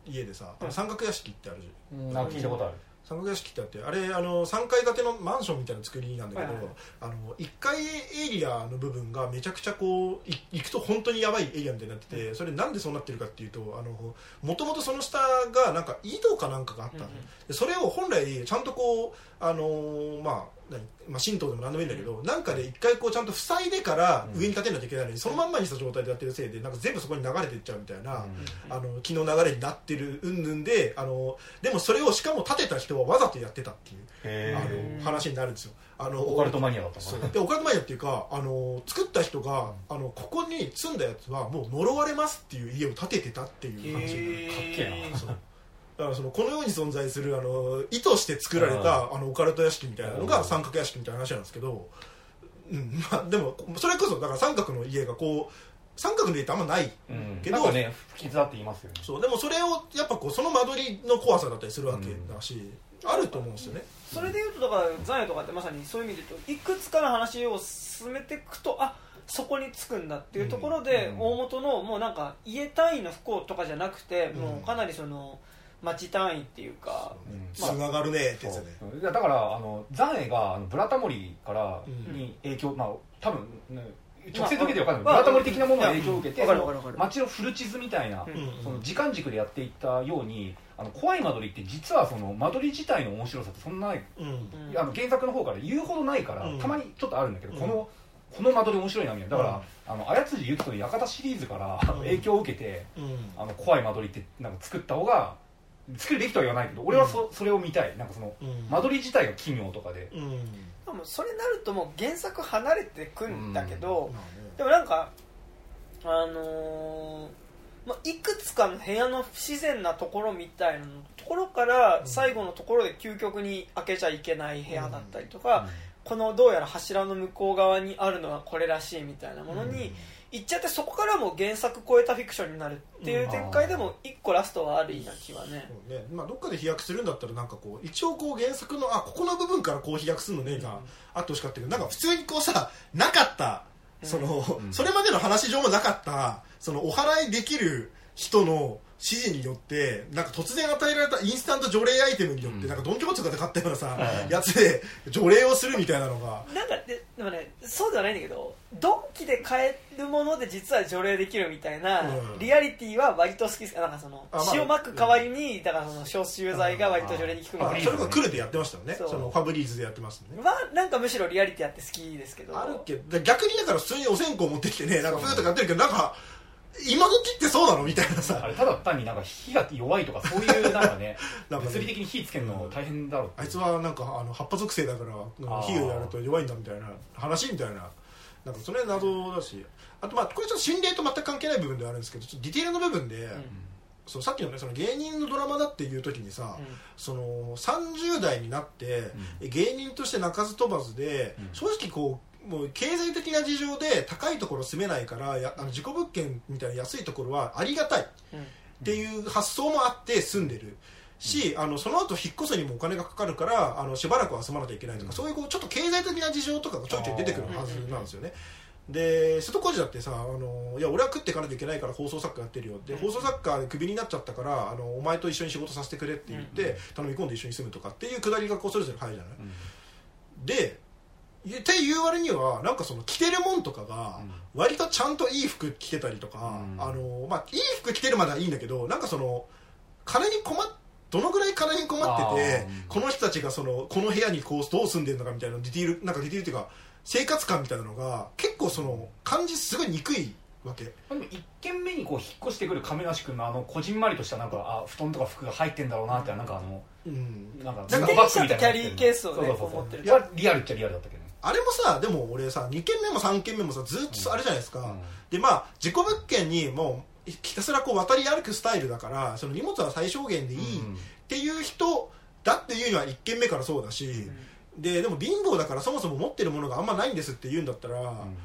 家でさ、うん、三角屋敷ってあるじゃん、うん、なんか聞いたことある。 三角屋敷ってあって、あれあのさんかい建てのマンションみたいな作りなんだけど、はいはい、あのいっかいエリアの部分がめちゃくちゃこうい行くと本当にやばいエリアみたいになってて、うん、それなんでそうなってるかっていうと、もともとその下がなんか井戸かなんかがあったの、うんうん、でそれを本来ちゃんとこうあのー、まあ何まあ、神道でも何でもいいんだけど、なんかで一回こうちゃんと塞いでから上に建てなきゃいけないのに、そのまんまにした状態でやってるせいでなんか全部そこに流れていっちゃうみたいな、うん、あの気の流れになってる云々で、あのでもそれをしかも建てた人はわざとやってたっていうあの話になるんですよ。あのオカルトマニアだったので、オカルトマニアっていうか、あの作った人があのここに住んだやつはもう呪われますっていう家を建ててたっていう話になる。 かっけえな。そうだからそのこの世に存在するあの意図して作られたあのオカルト屋敷みたいなのが三角屋敷みたいな話なんですけど、うんまあ、でもそれこそだから三角の家がこう三角の家ってあんまないけど、 うん、なんかね不吉だって言いますよね。 そうでもそれをやっぱこうその間取りの怖さだったりするわけだし、うん、あると思うんですよね。 それでいうとだから残夜とかってまさにそういう意味で言うといくつかの話を進めていくと、あそこに着くんだっていうところで、うん、大元のもうなんか家単位の不幸とかじゃなくて、うん、もうかなりその町単位っていうかつな、うんまあ、がるねってやつね。 だからあの残影があのブラタモリからに影響、うん、まあ多分、ね、直接受けて分かんない、まあ、ブラタモリ的なものが影響を受けて、うん、町のフル地図みたいな、うん、その時間軸でやっていったように、あの怖い間取りって実はその間取り自体の面白さってそんなない、うん、あの原作の方から言うほどないから、うん、たまにちょっとあるんだけど、うん、このこの間取り面白いなみたいな。だから、うん、あの綾辻ゆきとの館シリーズから影響を受けて、うん、あの怖い間取りってなんか作った方が作るべきとは言わないけど、俺は そ,、うん、それを見たい。なんかその、うん、間取り自体が奇妙とかで、うん、 でもそれになるともう原作離れてくんだけど、うん、でもなんかあのーまあ、いくつかの部屋の不自然なところみたいなところから最後のところで究極に開けちゃいけない部屋だったりとか、うん、このどうやら柱の向こう側にあるのはこれらしいみたいなものに、うん行っちゃって、そこからも原作超えたフィクションになるっていう展開でも一個ラストはあるいな気はね、 そうね、まあ、どっかで飛躍するんだったらなんかこう一応こう原作のあここの部分からこう飛躍するのねがあってほしかったけど、なんか普通にこうさなかったその、うん、それまでの話上もなかったそのお祓いできる人の指示によってなんか突然与えられたインスタント除霊アイテムによって、うん、なんかドン・キホーテとかで買ったようなさ、うん、やつで除霊をするみたいなのがなんか で, でもねそうではないんだけど、ドンキで買えるもので実は除霊できるみたいな、うん、リアリティは割と好きです。なんかその、まあ、塩まく代わりに、うん、だからその消臭剤が割と除霊に効くみたいな、 それがクルでやってましたよね。そのファブリーズでやってますね。 はなんかむしろリアリティあって好きですけど、 あるけど逆にだから普通にお線香持ってきてね、なんかフーとかやってるけど、なんか今時ってそうなのみたいなさ、 あれただ単になんか火が弱いとかそういうなんかねなんかね物理的に火つけるの大変だろう、 あいつはなんかあの葉っぱ属性だから火をやると弱いんだみたいな話みたいな、なんかそれ謎だし、あとまあこれちょっと心霊と全く関係ない部分ではあるんですけど、ちょっとディテールの部分で、うん、そうさっきのねその芸人のドラマだっていう時にさ、うん、そのさんじゅう代になって、うん、芸人として鳴かず飛ばずで、うん、正直こうもう経済的な事情で高いところ住めないからやあの自己物件みたいな安いところはありがたいっていう発想もあって住んでるし、あのその後引っ越すにもお金がかかるからあのしばらくは住まなきゃいけないとか、そういうこうちょっと経済的な事情とかがちょいちょい出てくるはずなんですよね。で瀬戸康史だってさ、あのいや俺は食っていかなきゃいけないから放送作家やってるよって、放送作家でクビになっちゃったからあのお前と一緒に仕事させてくれって言って頼み込んで一緒に住むとかっていうくだりがこうそれぞれ入るじゃない、うん、でっていう割にはなんかその着てるもんとかが割とちゃんといい服着てたりとか、うん、あのまあいい服着てるまではいいんだけど、なんかその金に困っどのぐらい金に困ってて、この人たちがそのこの部屋にこうどう住んでるのかみたいなディティールなんかディティールっていうか生活感みたいなのが結構その感じすごい憎いわけ。でもいっ軒目にこう引っ越してくる亀梨君のあのこじんまりとしたなんかあ布団とか服が入ってんだろうなって、なんかあの、うん、なんか自転車とキャリーケースをね持ってる。 いやリアルっちゃリアルだったけど、ね、 あれもさ、でも俺さに軒目もさん軒目もさずっとあれじゃないですか、うんうん、でまあ自己物件にもうひたすらこう渡り歩くスタイルだからその荷物は最小限でいいっていう人だっていうにはいっ軒目からそうだし、うん、で, でも貧乏だからそもそも持ってるものがあんまないんですって言うんだったら、うん、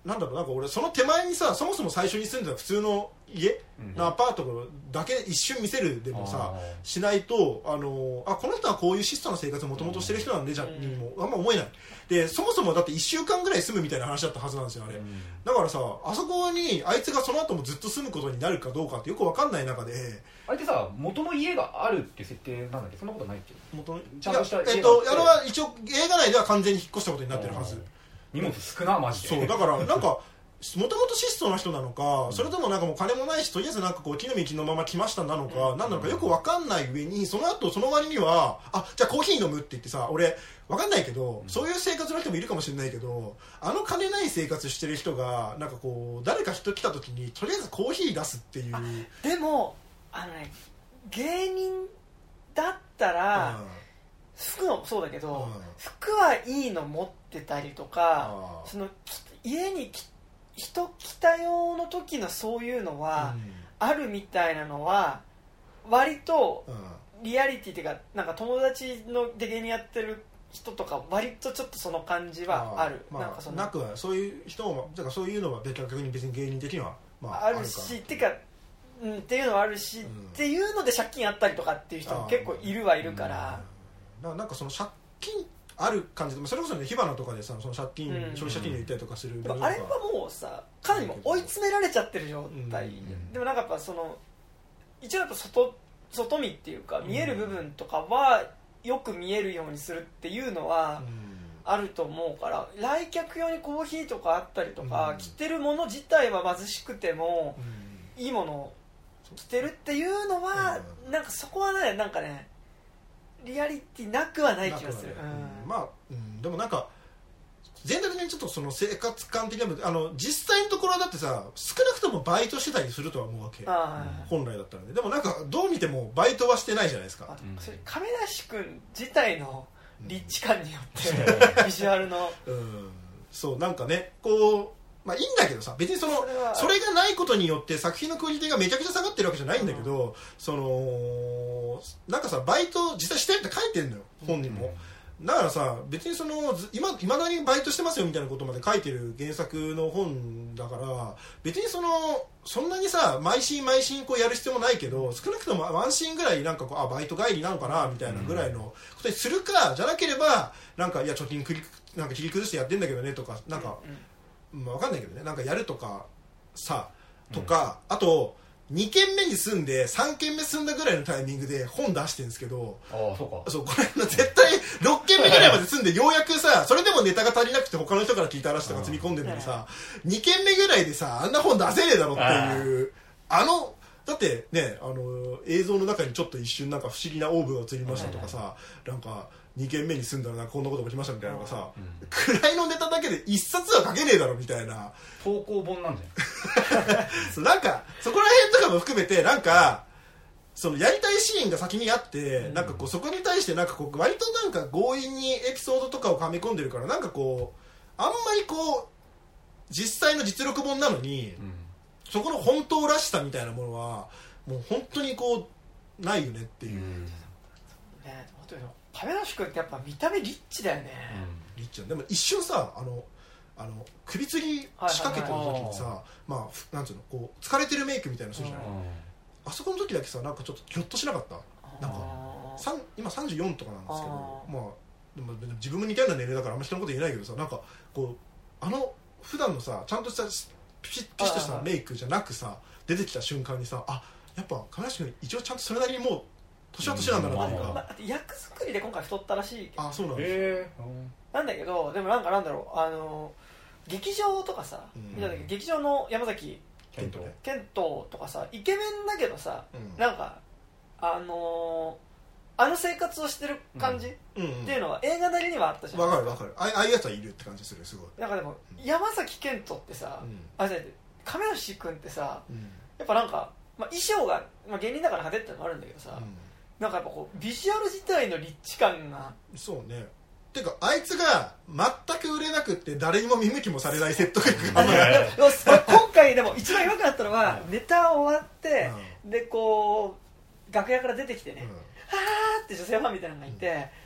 なんだろう、なんか俺その手前にさ、そもそも最初に住んでた普通の家のアパートだけ一瞬見せるでもさ、しないと、あのあこの人はこういう質素な生活をもともとしてる人なんでじゃにもあんま思えない。でそもそもだっていっしゅうかんぐらい住むみたいな話だったはずなんですよあれ。だからさ、あそこにあいつがその後もずっと住むことになるかどうかってよく分かんない中で、 あれってさ、元の家があるっていう設定なんだっけ？そんなことないっけ？ 元のちゃんとした家があって、 えっと、あれは一応映画内では完全に引っ越したことになってるはず。 荷物少なマジで。 そうだからなんかもともと質素な人なのか、それともなんかもう金もないしとりあえずなんかこう木の道のまま来ましたなのか、何なのかよく分かんない上に、その後その割にはあじゃあコーヒー飲むって言ってさ、俺分かんないけどそういう生活の人もいるかもしれないけど、あの金ない生活してる人がなんかこう誰か人来た時にとりあえずコーヒー出すっていう。 でもあのね、芸人だったら、うん、服もそうだけど、うん、服はいいの持ってたりとか、その家に人来た用の時のそういうのは、うん、あるみたいなのは割とリアリティっていうか、なんか友達ので芸人やってる人とか割とちょっとその感じはある。 あ、まあ、 なんかそのなくはそういう人もだからそういうのは逆に別に芸人的には、まあ、 あるし、っていうか、うん、っていうのはあるし、うん、っていうので借金あったりとかっていう人も結構いるはいるから、 うん、なんかその借金ある感じで、それこそね、火花とかでさ、その借金、うん、消費者金利言ったりとかする、 でもあれはもうさ、かなりも追い詰められちゃってる状態、うん、でもなんかやっぱその一応やっぱ外外見っていうか見える部分とかはよく見えるようにするっていうのはあると思うから、来客用にコーヒーとかあったりとか、うん、着てるもの自体は貧しくても、うん、いいものを着てるっていうのは、うん、なんかそこはね、なんかねリアリティなくはない気がする、 うん、まあ、うん、でもなんか全体的にちょっとその生活感的な、あの実際のところはだってさ、少なくともバイトしてたりするとは思うわけ、本来だったらね。でもなんかどう見てもバイトはしてないじゃないですか。 あとそれ亀梨君自体の立地感によって、うん、ビジュアルの、 うん、そうなんかね、こうまあいいんだけどさ、別にその そ, れそれがないことによって作品のクオリティがめちゃくちゃ下がってるわけじゃないんだけど、うん、そのなんかさ、バイト実際してるって書いてるのよ本人も、うん、だからさ、別にその今いまだにバイトしてますよみたいなことまで書いてる原作の本だから、別にそのそんなにさ毎シーン毎シーンこうやる必要もないけど、少なくともワンシーンぐらいなんかこう、あバイト帰りなのかなみたいなぐらいのことにするか、じゃなければなんかいや貯金切りなんか切り崩してやってんだけどねとか、なんか、うんまあ、分かんないけどね、なんかやるとかさとか、うん、あとにけんめに住んでさんけんめ住んだぐらいのタイミングで本出してるんですけど、 ああそうか、 そうこれ絶対ろっけんめぐらいまで住んでようやくさ、それでもネタが足りなくて他の人から聞いた話とか積み込んでるのにさ、にけんめぐらいでさあんな本出せねえだろっていう、あのだってね、あの映像の中にちょっと一瞬なんか不思議なオーブが映りましたとかさ、なんかにけんめに住んだらこんなことが起きましたみたいなのがさ、うん、くらいのネタだけで一冊は書けねえだろみたいな投稿本なんじゃないなんかそこら辺とかも含めてなんかそのやりたいシーンが先にあって、うん、なんかこうそこに対してなんかこう割となんか強引にエピソードとかを噛み込んでるから、なんかこうあんまりこう実際の実力本なのに、うん、そこの本当らしさみたいなものはもう本当にこうないよねっていう、うんね、亀梨君ってやっぱ見た目リッチだよね、 うん、リッチだ。でも一瞬さあのあの首吊り仕掛けてる時にさ、はいはいはい、まあなんつうのこう疲れてるメイクみたいなのするじゃない、うん、あそこの時だけさなんかちょっとギョッとしなかった。なんか今さんじゅうよんとかなんですけど、まあでも自分も似たような年齢だからあんま人のこと言えないけどさ、なんかこうあの普段のさちゃんとしたピシッピシッとしたメイクじゃなくさ出てきた瞬間にさ、あやっぱ亀梨君一応ちゃんとそれなりにもう年は年なんだなっていうか、まあ、 役作りで今回太ったらしいけど、 あそうなんです、 なんだけどでもなんかなんだろう、あの劇場とかさ、うん、見た時劇場の山崎健人健人とかさイケメンだけどさ、うん、なんかあのー、あの生活をしてる感じ、うんうんうん、っていうのは映画なりにはあったじゃん。 わかるわかる、ああいうやつはいるって感じする。すごいなんかでも、うん、山崎健人ってさ、うん、あじゃ亀梨君ってさ、うん、やっぱなんか、まあ、衣装が、まあ、芸人だから派手ってのもあるんだけどさ、うん、なんかやっぱこうビジュアル自体の立地感がそうね。てかあいつが全く売れなくって誰にも見向きもされない説得力がある今回でも一番弱くなったのは、うん、ネタ終わって、うん、でこう楽屋から出てきてね、うん、はーって女性ファンみたいなのがいて、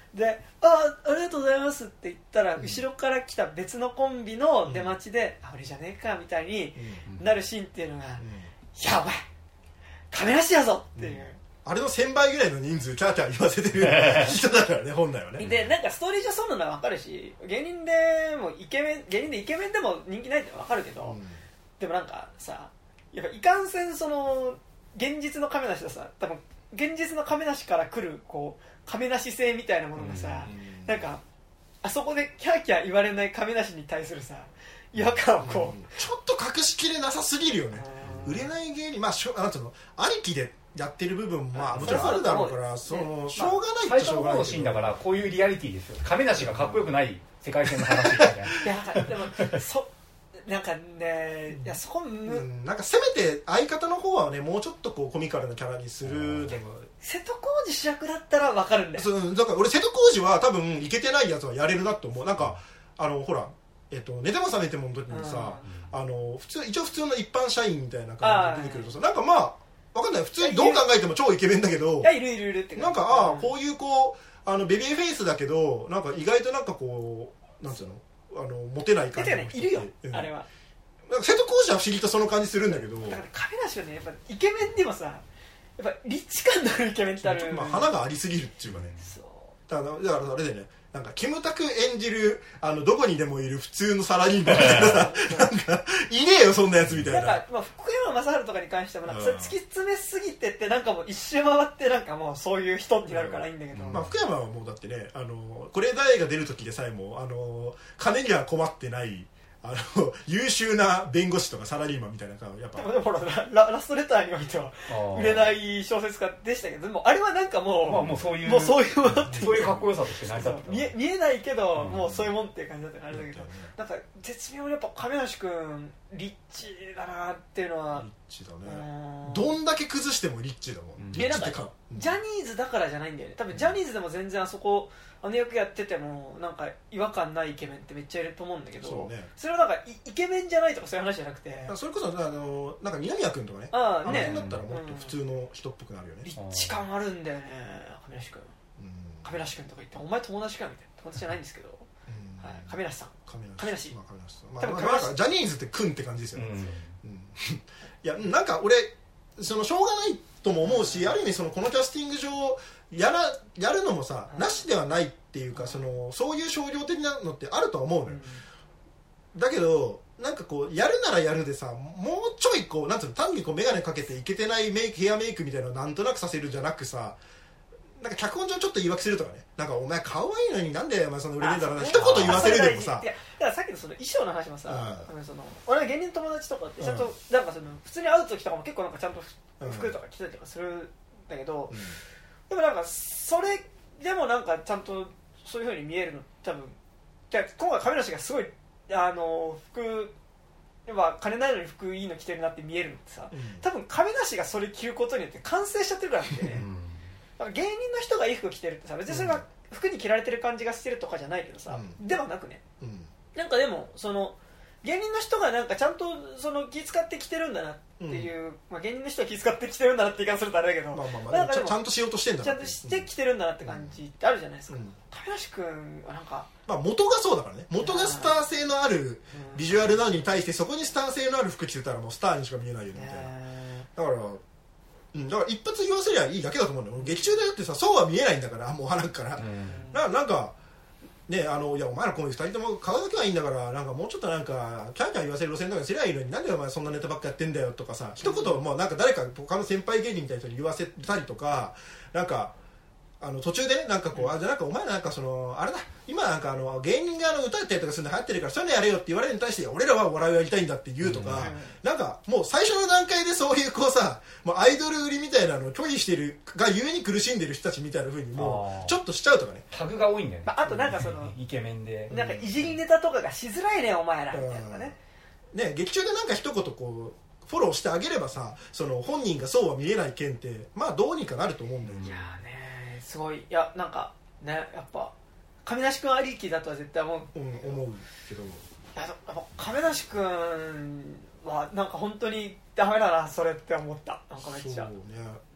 であありがとうございますって言ったら、うん、後ろから来た別のコンビの出待ちで、うん、あ俺じゃねえかみたいになるシーンっていうのが、うん、いやお前亀梨やぞっていう、うんあれのせんばいぐらいの人数キャーキャー言わせてる人だからね本来はね。 でなんかストーリー上そうなのは分かるし芸人でもイケメン芸人でイケメンでも人気ないって分かるけど、うん、でもなんかさやっぱいかんせんその現実の亀梨とさ多分現実の亀梨から来るこう亀梨性みたいなものがさ、うん、なんかあそこでキャーキャー言われない亀梨に対するさ違和感をこう、うん、 ちょっと隠しきれなさすぎるよね。売れない芸人まあしょあなたの兄貴でやってる部分もまあもちろんあるだろうからそのしょうがないっちゃしょうがないけど最初のシーンだからこういうリアリティですよ。亀梨がかっこよくない世界線の話みたいな。いやでもそなんかねいやそこむ、 うん、なんかせめて相方の方はねもうちょっとこうコミカルなキャラにするでも瀬戸康史主役だったら分かるんだよ。 そうだから俺瀬戸康史は多分イケてないやつはやれるなって思う。なんかあのほらえっと寝ても覚めてもの時にさ、うん、あの普通一応普通の一般社員みたいな感じで出てくるとさなんかまあわかんない普通にどう考えても超イケメンだけどいやいるいるいるってなんかああこういうこうあのベビーフェイスだけどなんか意外となんかこうなんつうのあのモテない感じの人いるよ、うん、あれはなんか瀬戸康史は不思議とその感じするんだけどだから亀梨はねやっぱイケメンにもさやっぱリッチ感のあるイケメンってある、 まあ、花がありすぎるっていうかねそうだからだからあれでねなんかキムタク演じるあのどこにでもいる普通のサラリーマンみたいななんかいねえよそんなやつみたいな。 なんか、まあ、福山雅治とかに関してもなんかそれ突き詰めすぎてってなんかもう一周回ってなんかもうそういう人になるからいいんだけど、 うんまあ、福山はもうだってねあのこれ誰が出る時でさえもあの金には困ってないあの優秀な弁護士とかサラリーマンみたいなやっぱでもでもほら ラ, ラストレターにおいては売れない小説家でしたけどでもあれはなんかもう、 まあ、もうそういうもうそういうものってそういうかっこよさとして成り立ってた見え見えないけど、うん、もうそういうもんっていう感じだったからあれだけど、うん、なんか絶妙にやっぱ亀梨君リッチだなっていうのはリッチだねどんだけ崩してもリッチだもん、うん、リッチってか、 うん、ジャニーズだからじゃないんだよね多分ジャニーズでも全然あそこあの役やっててもなんか違和感ないイケメンってめっちゃいると思うんだけど そ,、ね、それはなんか イ, イケメンじゃないとかそういう話じゃなくてそれこそあのなんか二宮君とかねああねあの辺だったらもっと普通の人っぽくなるよね、 うん、リッチ感あるんだよね亀梨君、うん、亀梨君とか言ってお前友達かみたいな友達じゃないんですけど、うんはい、亀梨さん亀梨亀梨、まあ亀梨さんまあ、多分まあ、なんかジャニーズって君って感じですよね、うんうん、いやなんか俺そのしょうがないとも思うしある意味そのこのキャスティング上やらやるのもさ、うん、なしではないっていうかそのそういう商業的なのってあるとは思うのよ、うん、だけどなんかこうやるならやるでさもうちょいこうなんつうの単にこう眼鏡かけていけてないメイクヘアメイクみたいなのをなんとなくさせるんじゃなくさなんか脚本上ちょっと言い訳するとかねなんかお前可愛いのになんでお前その売れねえんだろうな一言言わせるでもさいやだからさっきのその衣装の話もさ、うん、その俺は芸人友達とかってちゃんと、うん、なんかその普通に会う時とかも結構なんかちゃんと服とか着たりとかするんだけど、うん、でもなんかそれでもなんかちゃんとそういう風に見えるの多分今回亀梨がすごいあの服は金ないのに服いいの着てるなって見えるのってさ、うん、多分亀梨がそれ着ることによって完成しちゃってるからってね、うん、芸人の人がいい服着てるってさ別にそれが服に着られてる感じがしてるとかじゃないけどさ、うん、ではなくね、うん、なんかでもその芸人の人がなんかちゃんとその気使って着てるんだなっていう、うんまあ、芸人の人が気使って着てるんだなって言い方するとあれだけど、まあまあまあ、なんかでもちゃんとしようとしてんだなちゃんとして着てるんだなって感じってあるじゃないですか、うん、亀梨君はなんか、 まあ、元がそうだからね元がスター性のあるビジュアルなのに対してそこにスター性のある服着てたらもうスターにしか見えないよねみたいなだからうん、だから一発言わせりゃいいだけだと思うんだよ劇中でだってさそうは見えないんだからもう鼻から、うん、な, なんかねあのいやお前らこのふたりとも顔だけはいいんだからなんかもうちょっとなんかキャンキャン言わせる路線とかにすりゃいいのになんでお前そんなネタばっかやってんだよとかさ一言もうなんか誰か他の先輩芸人みたいな人に言わせたりとかなんかあの途中でねなんかこう、うん、あじゃなんかお前なんかそのあれだ今なんかあの芸人があの歌ったりとかするの流行ってるからそういうのやれよって言われるに対して俺らはお笑いをやりたいんだって言うとか、うん、なんかもう最初の段階でそういうこうさもうアイドル売りみたいなのを拒否してるがゆえに苦しんでる人たちみたいな風にもうちょっとしちゃうとかねタグが多いんだよね、 まあ、あとなんかそのイケメンでなんかいじりネタとかがしづらいねお前らみたいなね、 うん、ね劇中でなんか一言こうフォローしてあげればさその本人がそうは見えない件ってまあどうにかなると思うんだよね。 いやねすごいいやなんかねやっぱ亀梨君ありきだとは絶対思う、 うん、思うけどやっぱ亀梨君はなんか本当にダメだなそれって思ったなんかめっちゃそうね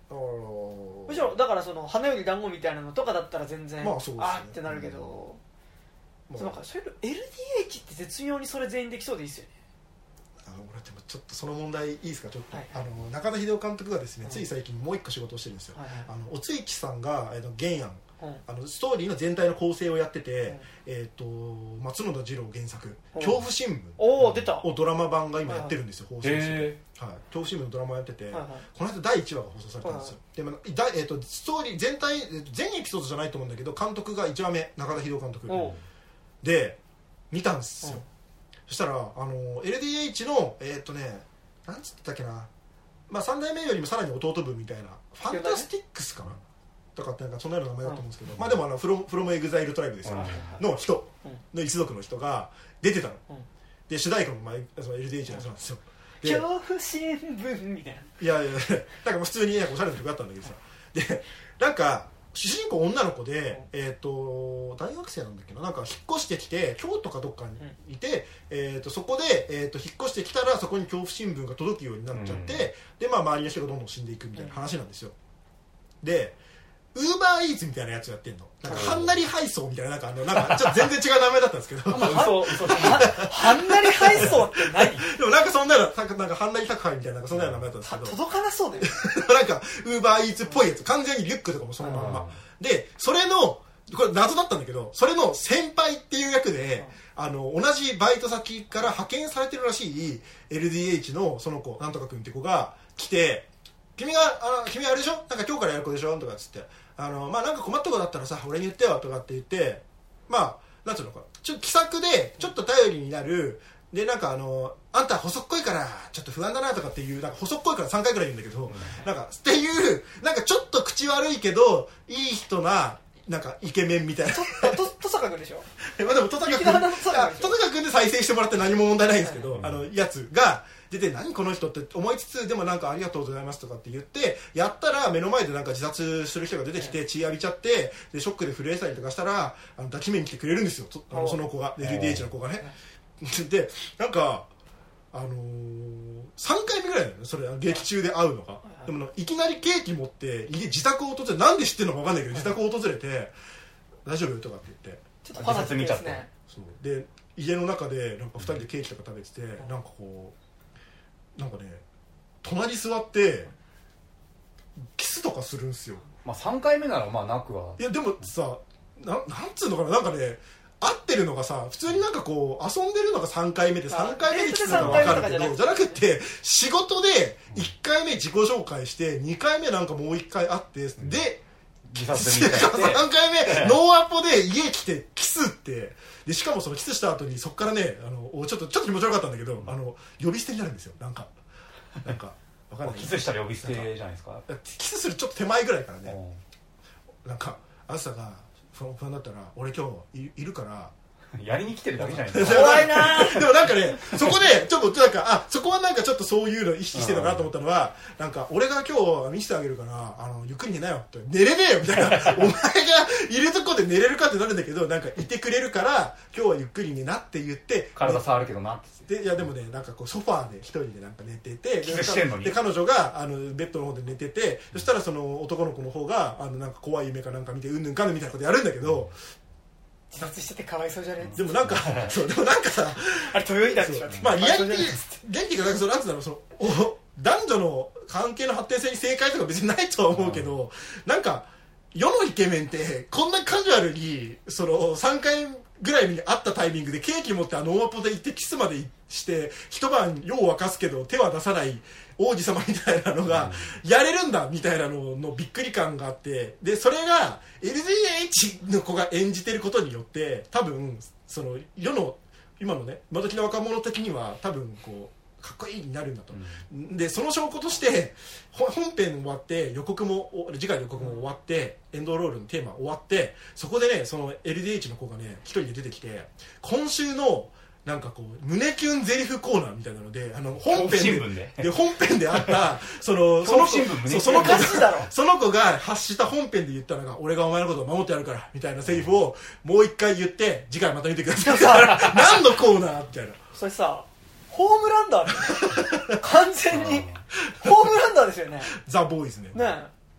むしろだからその花より団子みたいなのとかだったら全然、 まあそうですね、 あーってなるけど、うん、そうなんかそれ エルディーエイチ って絶妙にそれ全員できそうでいいですよね。 あの俺でもちょっとその問題いいですかちょっと、 はいはい、 あの中田秀夫監督がですね、 うん、 つい最近もう一個仕事をしてるんですよ、 はいはい、 あのおついきさんが、えー、と原案、 うん、 あのストーリーの全体の構成をやってて、 うん、えー、と松野田次郎原作、 うん、 恐怖新聞お出たをドラマ版が今やってるんですよ、はいはい、放送して、はい、恐怖新聞のドラマやってて、はいはい、この間だいいちわが放送されたんですよ、はいはい、でもだ、えー、とストーリー全体全エピソードじゃないと思うんだけど監督がいちわめ中田秀夫監督で見たんですよ、そしたらあの エルディーエイチ のえっ、ー、とねなんつってたっけな、まあ、さん代目よりもさらに弟分みたいなファンタスティックスかなとかってなんかそんなような名前だと思うんですけど、うん、まあでもあのフロムフロムエグザイルトライブですよ、うん、の人の一族の人が出てたの、うん、で主題歌も、まあ、その エルディーエイチ のやつなんですよ、 恐怖新聞みたいないやいやいやなんかもう普通に、ね、おしゃれな曲だったんだけどさでなんか主人公女の子で、えー、と大学生なんだっけな、なんか引っ越してきて京都かどっかにいて、うん、えー、とそこで、えー、と引っ越してきたらそこに恐怖新聞が届くようになっちゃって、うん、で、まあ、周りの人がどんどん死んでいくみたいな話なんですよ。でウーバーイーツみたいなやつやってんの、なんかはんなり配送みたいな、なんかあのなんかちょっと全然違う名前だったんですけどはんなり配送って何でもなんかそんなのなんかはんなり宅配みたいな、なんかそんなような名前だったんですけど、 届かなそうだよなんかウーバーイーツっぽいやつ、完全にリュックとかもそのまんまで、それのこれ謎だったんだけど、それの先輩っていう役で、あの同じバイト先から派遣されてるらしい エルディーエイチ のその子なんとかくんって子が来て、君があの君あれでしょ、なんか今日からやる子でしょとかっつって、あのまあなんか困ったことだったらさ俺に言ってよとかって言って、まあなんつうのかちょっと気さくでちょっと頼りになるで、なんかあのあんた細っこいからちょっと不安だなとかっていう、なんか細っこいからさんかいくらい言うんだけど、なんかっていうなんかちょっと口悪いけどいい人ななんかイケメンみたいな。 ととさかくんでしょ。 まあでもとさかくん、とさかくんで再生してもらって何も問題ないんですけど、あのやつが出て何この人って思いつつ、でもなんかありがとうございますとかって言ってやったら、目の前でなんか自殺する人が出てきて血浴びちゃってでショックで震えたりとかしたら、あの抱き目に来てくれるんですよ、あのその子が エルディーエイチ の子がね。でなんかあのー、さんかいめぐらいだよねそれ、劇中で会うのが。でもいきなりケーキ持って家自宅を訪れ、なんで知ってるのか分かんないけど自宅を訪れて大丈夫とかって言ってちょっと自殺見ちゃって、 そうで家の中でなんかふたりでケーキとか食べてて、うん、なんかこうなんかね隣座ってキスとかするんですよ。 まあさんかいめならまあなくは、 いやでもさ な, なんつうのかな、なんかね合ってるのがさ、普通になんかこう遊んでるのがさんかいめでさんかいめでキスなのが分かるけど、じゃなくて仕事でいっかいめ自己紹介してにかいめなんかもういっかい会って、うん、で自殺みたいなさんかいめノーアポで家来てキスってで、しかもそのキスした後にそっからねあのちょっとちょっと気持ち悪かったんだけど、あの呼び捨てになるんですよ。なんかなんか分かんないキスしたら呼び捨てじゃないですか。 キスするちょっと手前ぐらいからね、なんかあずさが不安だったら俺今日 い, いるからやりに来てるだけじゃないですか。怖いなでもなんかねそこでちょっとなんかあそこはなんかちょっとそういうの意識してたなと思ったのは、なんか俺が今日見せてあげるからあのゆっくり寝なよって、寝れねえよみたいなお前がいるとこで寝れるかってなるんだけど、なんかいてくれるから今日はゆっくり寝なって言って体触るけどなってで、いやでもねなんかこうソファーで一人でなんか寝てて、 キスしてんのにで彼女があのベッドの方で寝てて、そしたらその男の子の方があのなんか怖い夢かなんか見てうんぬんかんぬんみたいなことやるんだけど、 自殺しててかわいそうじゃねえ。 でもなんかそうでもなんかさあれ豊井だでしょ。 まあリアリティ元気がなんかそのなんつうんだろう、そのお男女の関係の発展性に正解とか別にないとは思うけど、うん、なんか世のイケメンってこんなカジュアルにそのさんかいぐらいに会ったタイミングでケーキ持ってあのノーアポで行ってキスまでして一晩夜を明かすけど手は出さない王子様みたいなのがやれるんだみたいなののびっくり感があって、でそれが エルディーエイチ の子が演じてることによって多分その世の今のね今時の若者的には多分こうかっこいいになるんだと、うん、でその証拠として本編終わって予告も次回の予告も終わって、うん、エンドロールのテーマ終わって、そこでねその エルディーエイチ の子がね一人で出てきて、今週のなんかこう胸キュンゼリフコーナーみたいなので、あの本編 で, で本編であったそのその子そその子がその子が発した本編で言ったのが、俺がお前のことを守ってやるからみたいなセリフをもう一回言って、次回また見てください何のコーナーみたいな。 それさホームランダー完全にホームランダーですよね。 ザ・ボーイズね。 ね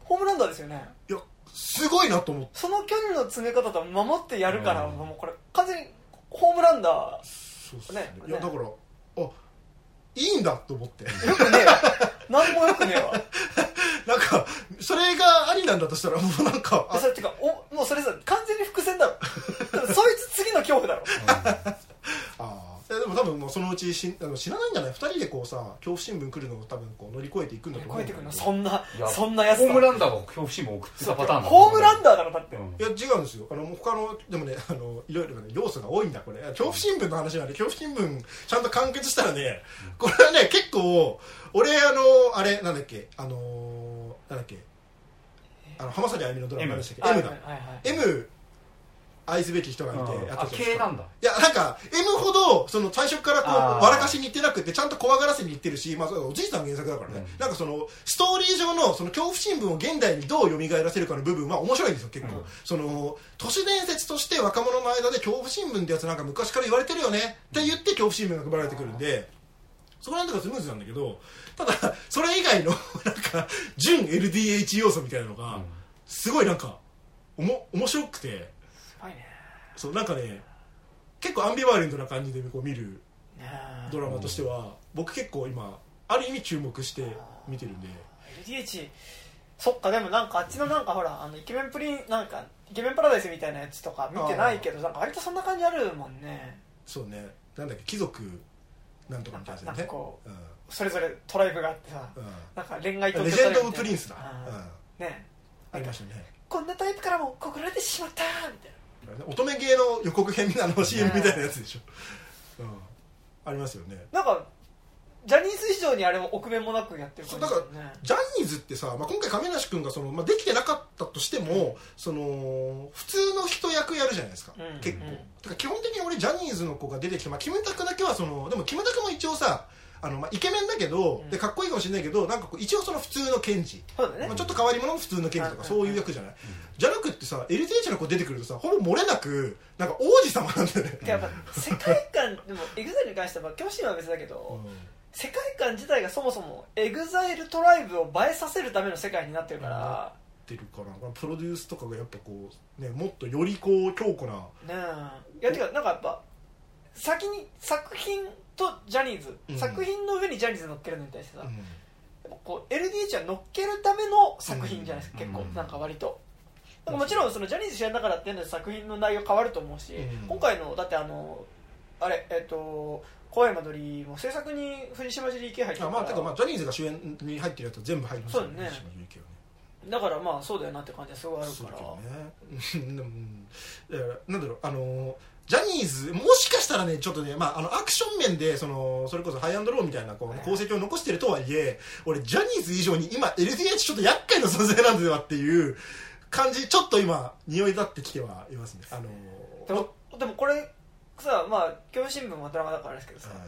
ホームランダーですよね。 いやすごいなと思って、 その距離の詰め方と守ってやるから、うん、もうこれ完全にホームランダー。 そうっすね。ねいやだからあいいんだと思って。よくねえわ。何もよくねえわ。 なんかそれがありなんだとしたらもうなんかそれってかおもうそれさ完全に伏線だろ。そいつ次の恐怖だろ。 ああでも多分もうそのうちしあの知らないんじゃない。ふたりでこうさ恐怖新聞来るのを多分こう乗り越えていくんだと思う。 乗り越えていくのそんなそんなやつ。 ホームランダーが恐怖新聞送ってたパターンだ。 ホームランダーだろだって。 いや違うんですよ。あの他のでもねあのいろいろね要素が多いんだこれ。恐怖新聞の話はね恐怖新聞ちゃんと完結したらね、これはね結構俺あのあれなんだっけあのなんだっけあの浜崎あゆみのドラマなんでしたっけ M だ M愛すべき人がいてやってた。 系なんだ。 いやなんか M ほどその最初からこう笑かしにいってなくてちゃんと怖がらせにいってるし、まあおじいさんの原作だからね、うん、なんかそのストーリー上のその恐怖新聞を現代にどう蘇らせるかの部分は面白いんですよ結構、うん、その都市伝説として若者の間で恐怖新聞ってやつなんか昔から言われてるよねって言って恐怖新聞が配られてくるんで、そこら辺とかスムーズなんだけど、ただそれ以外のなんか純 エルディーエイチ 要素みたいなのがすごいなんかおも面白くて、 すごいね。 そうなんかね結構アンビバレントな感じでこう見るドラマとしては僕結構今ある意味注目して見てるんで。 エルディーエイチ そっか。でもなんかあっちのなんかほらあのイケメンプリンなんかイケメンパラダイスみたいなやつとか見てないけどなんか割とそんな感じあるもんね。 そうね。なんだっけ貴族なんとかみたいなね。 なんかこう、うん、それぞれトライブがあってさ、うん、なんか恋愛とレジェンド・オブ・プリンスだ、 うん、ねありましたね。 こんなタイプからも告られてしまったみたいな乙女芸の予告編みたいな シーエム みたいなやつでしょ、うん、ありますよね。 なんかジャニーズ以上にあれも臆面もなくやってる感じ、ね、 だからジャニーズってさ、まあ、今回亀梨君がその、まあ、できてなかったとしても、うん、その普通の人役やるじゃないですか、うん、結構、うん、だから基本的に俺ジャニーズの子が出てきて、まあ、キムタクだけはそのでもキムタクも一応さあのまあ、イケメンだけど、うん、でかっこいいかもしれないけどなんかこう一応その普通の検事、ねまあ、ちょっと変わり者の普通の検事とかそういう役じゃない、うん、じゃなくってさ エルディーエイチ の子出てくるとさほぼ漏れなくなんか王子様なんだよね。 やっぱ世界観でも エグザイル に関しては教師は別だけど、うん、世界観自体がそもそも エグザイル トライブを映えさせるための世界になってるから、なってるからプロデュースとかがやっぱこう、ね、もっとよりこう強固なねえいやてかなんかやっぱ先に作品とジャニーズ、うん、作品の上にジャニーズ乗っけるのに対してさ、うん、こう エルディーエイチ は乗っけるための作品じゃないですか、うん、結構なんか割と、うん、もちろんそのジャニーズ主演だからっていうので作品の内容変わると思うし、うん、今回のだってあのあれえっ、ー、と小山鳥も制作に藤島ジェリー系入ってるから、 あまあてかまあジャニーズが主演に入ってるやつは全部入りますよね。そうだね。 だからまあそうだよなって感じはすごいあるから、 ね、なんだろうあのジャニーズもしかしたらねちょっとね、まあ、あのアクション面でそのそれこそハイアンドローみたいなこう功績を残してるとはいえ俺ジャニーズ以上に今 エルディーエイチ ちょっと厄介な存在なんではっていう感じちょっと今匂い立ってきてはいますね。あのでもでもこれさまあ教師新聞もドラマだからですけどさ、はい、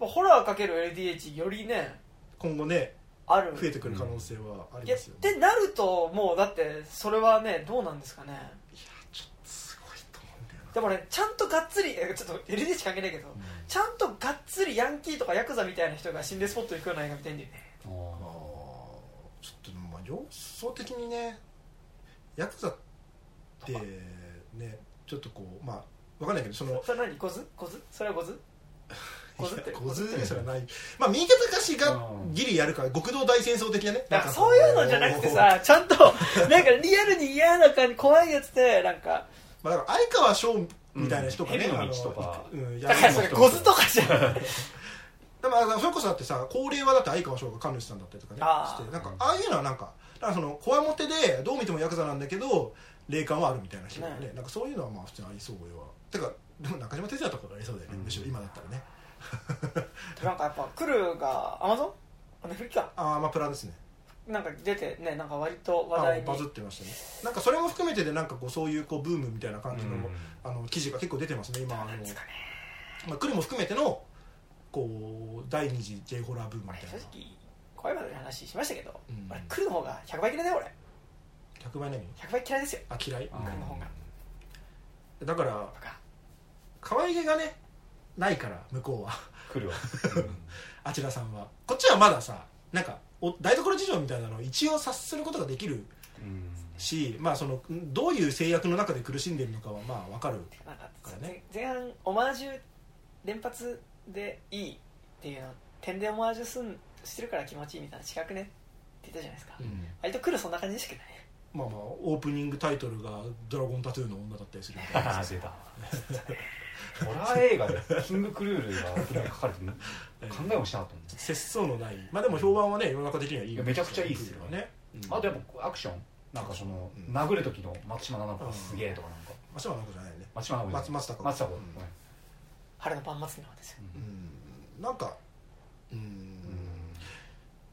ホラーかける エルディーエイチ よりね今後ねある増えてくる可能性はありますよね。 ってなるともうだってそれはねどうなんですかね。いやちょっとすごいと思うんだよな。 でもねちゃんとがっつりちょっと エルディーエイチ 関係ないけど、うん、ちゃんとがっつりヤンキーとかヤクザみたいな人が心霊スポット行くような映画見たいんだよね。あちょっとまあ要素的にねヤクザってねちょっとこうまあわかんないけどそのそれ何ゴズゴズそれはゴズゴズってゴズでしかない。まあ三池隆がギリやるから極道大戦争的なね。 なんかそういうのじゃなくてさちゃんとなんかリアルに嫌な感じ怖いやつでなんかまあだから相川翔みたいな人がね、 うん、あのとか、 うん、だからそれゴズとかじゃん。 でもそれこそだってさ高齢はだって相川翔が神主さんだったりとかねしてなんかああいうのはなんかだからそのこわもてでどう見てもヤクザなんだけど霊感はあるみたいな人がね、ねなんかそういうのはまあ普通にありそうよ。てかでも中島哲也とかがありそうだよね、うん、むしろ今だったらね。 なんかやっぱクルーがアマゾンネフリかああまあプラですね。 なんか出てねなんか割と話題にバズってましたね。なんかそれも含めてでなんかこうそういうこうブームみたいな感じの、うん、あの記事が結構出てますね今。あのまあクルーも含めてのこう第二次 J ホラーブームみたいな。 正直声までの話しましたけど、うん、俺クルーの方がひゃくばい嫌いだよ俺。 ひゃくばい何？ ひゃくばい嫌いですよ。 あ嫌い？ クルーの方が。 だから可愛げがねないから向こうは来るわ、 うん、あちらさんはこっちはまださなんかお台所事情みたいなのを一応察することができるし、まあ、そのどういう制約の中で苦しんでるのかはまあ分かるからね。 前半オマージュ連発でいいっていうの点でオマージュすんしてるから気持ちいいみたいな近くねって言ったじゃないですか、うん、割と来るそんな感じでしたけどね。 まあまあオープニングタイトルがドラゴンタトゥーの女だったりするみたいな出たホラー映画でキングクルールが書かれて考えもしなかったんです。 節操のない、まあでも評判はね世の中的にはいい。 めちゃくちゃいいですよね、うん、あとやっぱアクションなんかその、うん、殴る時の松島菜々子がすげえとかなんか、 松島菜々子じゃないね、 松島菜々子松松松田子、うん、 春の晩祭りのですよ、 うん、なんかうん、うん、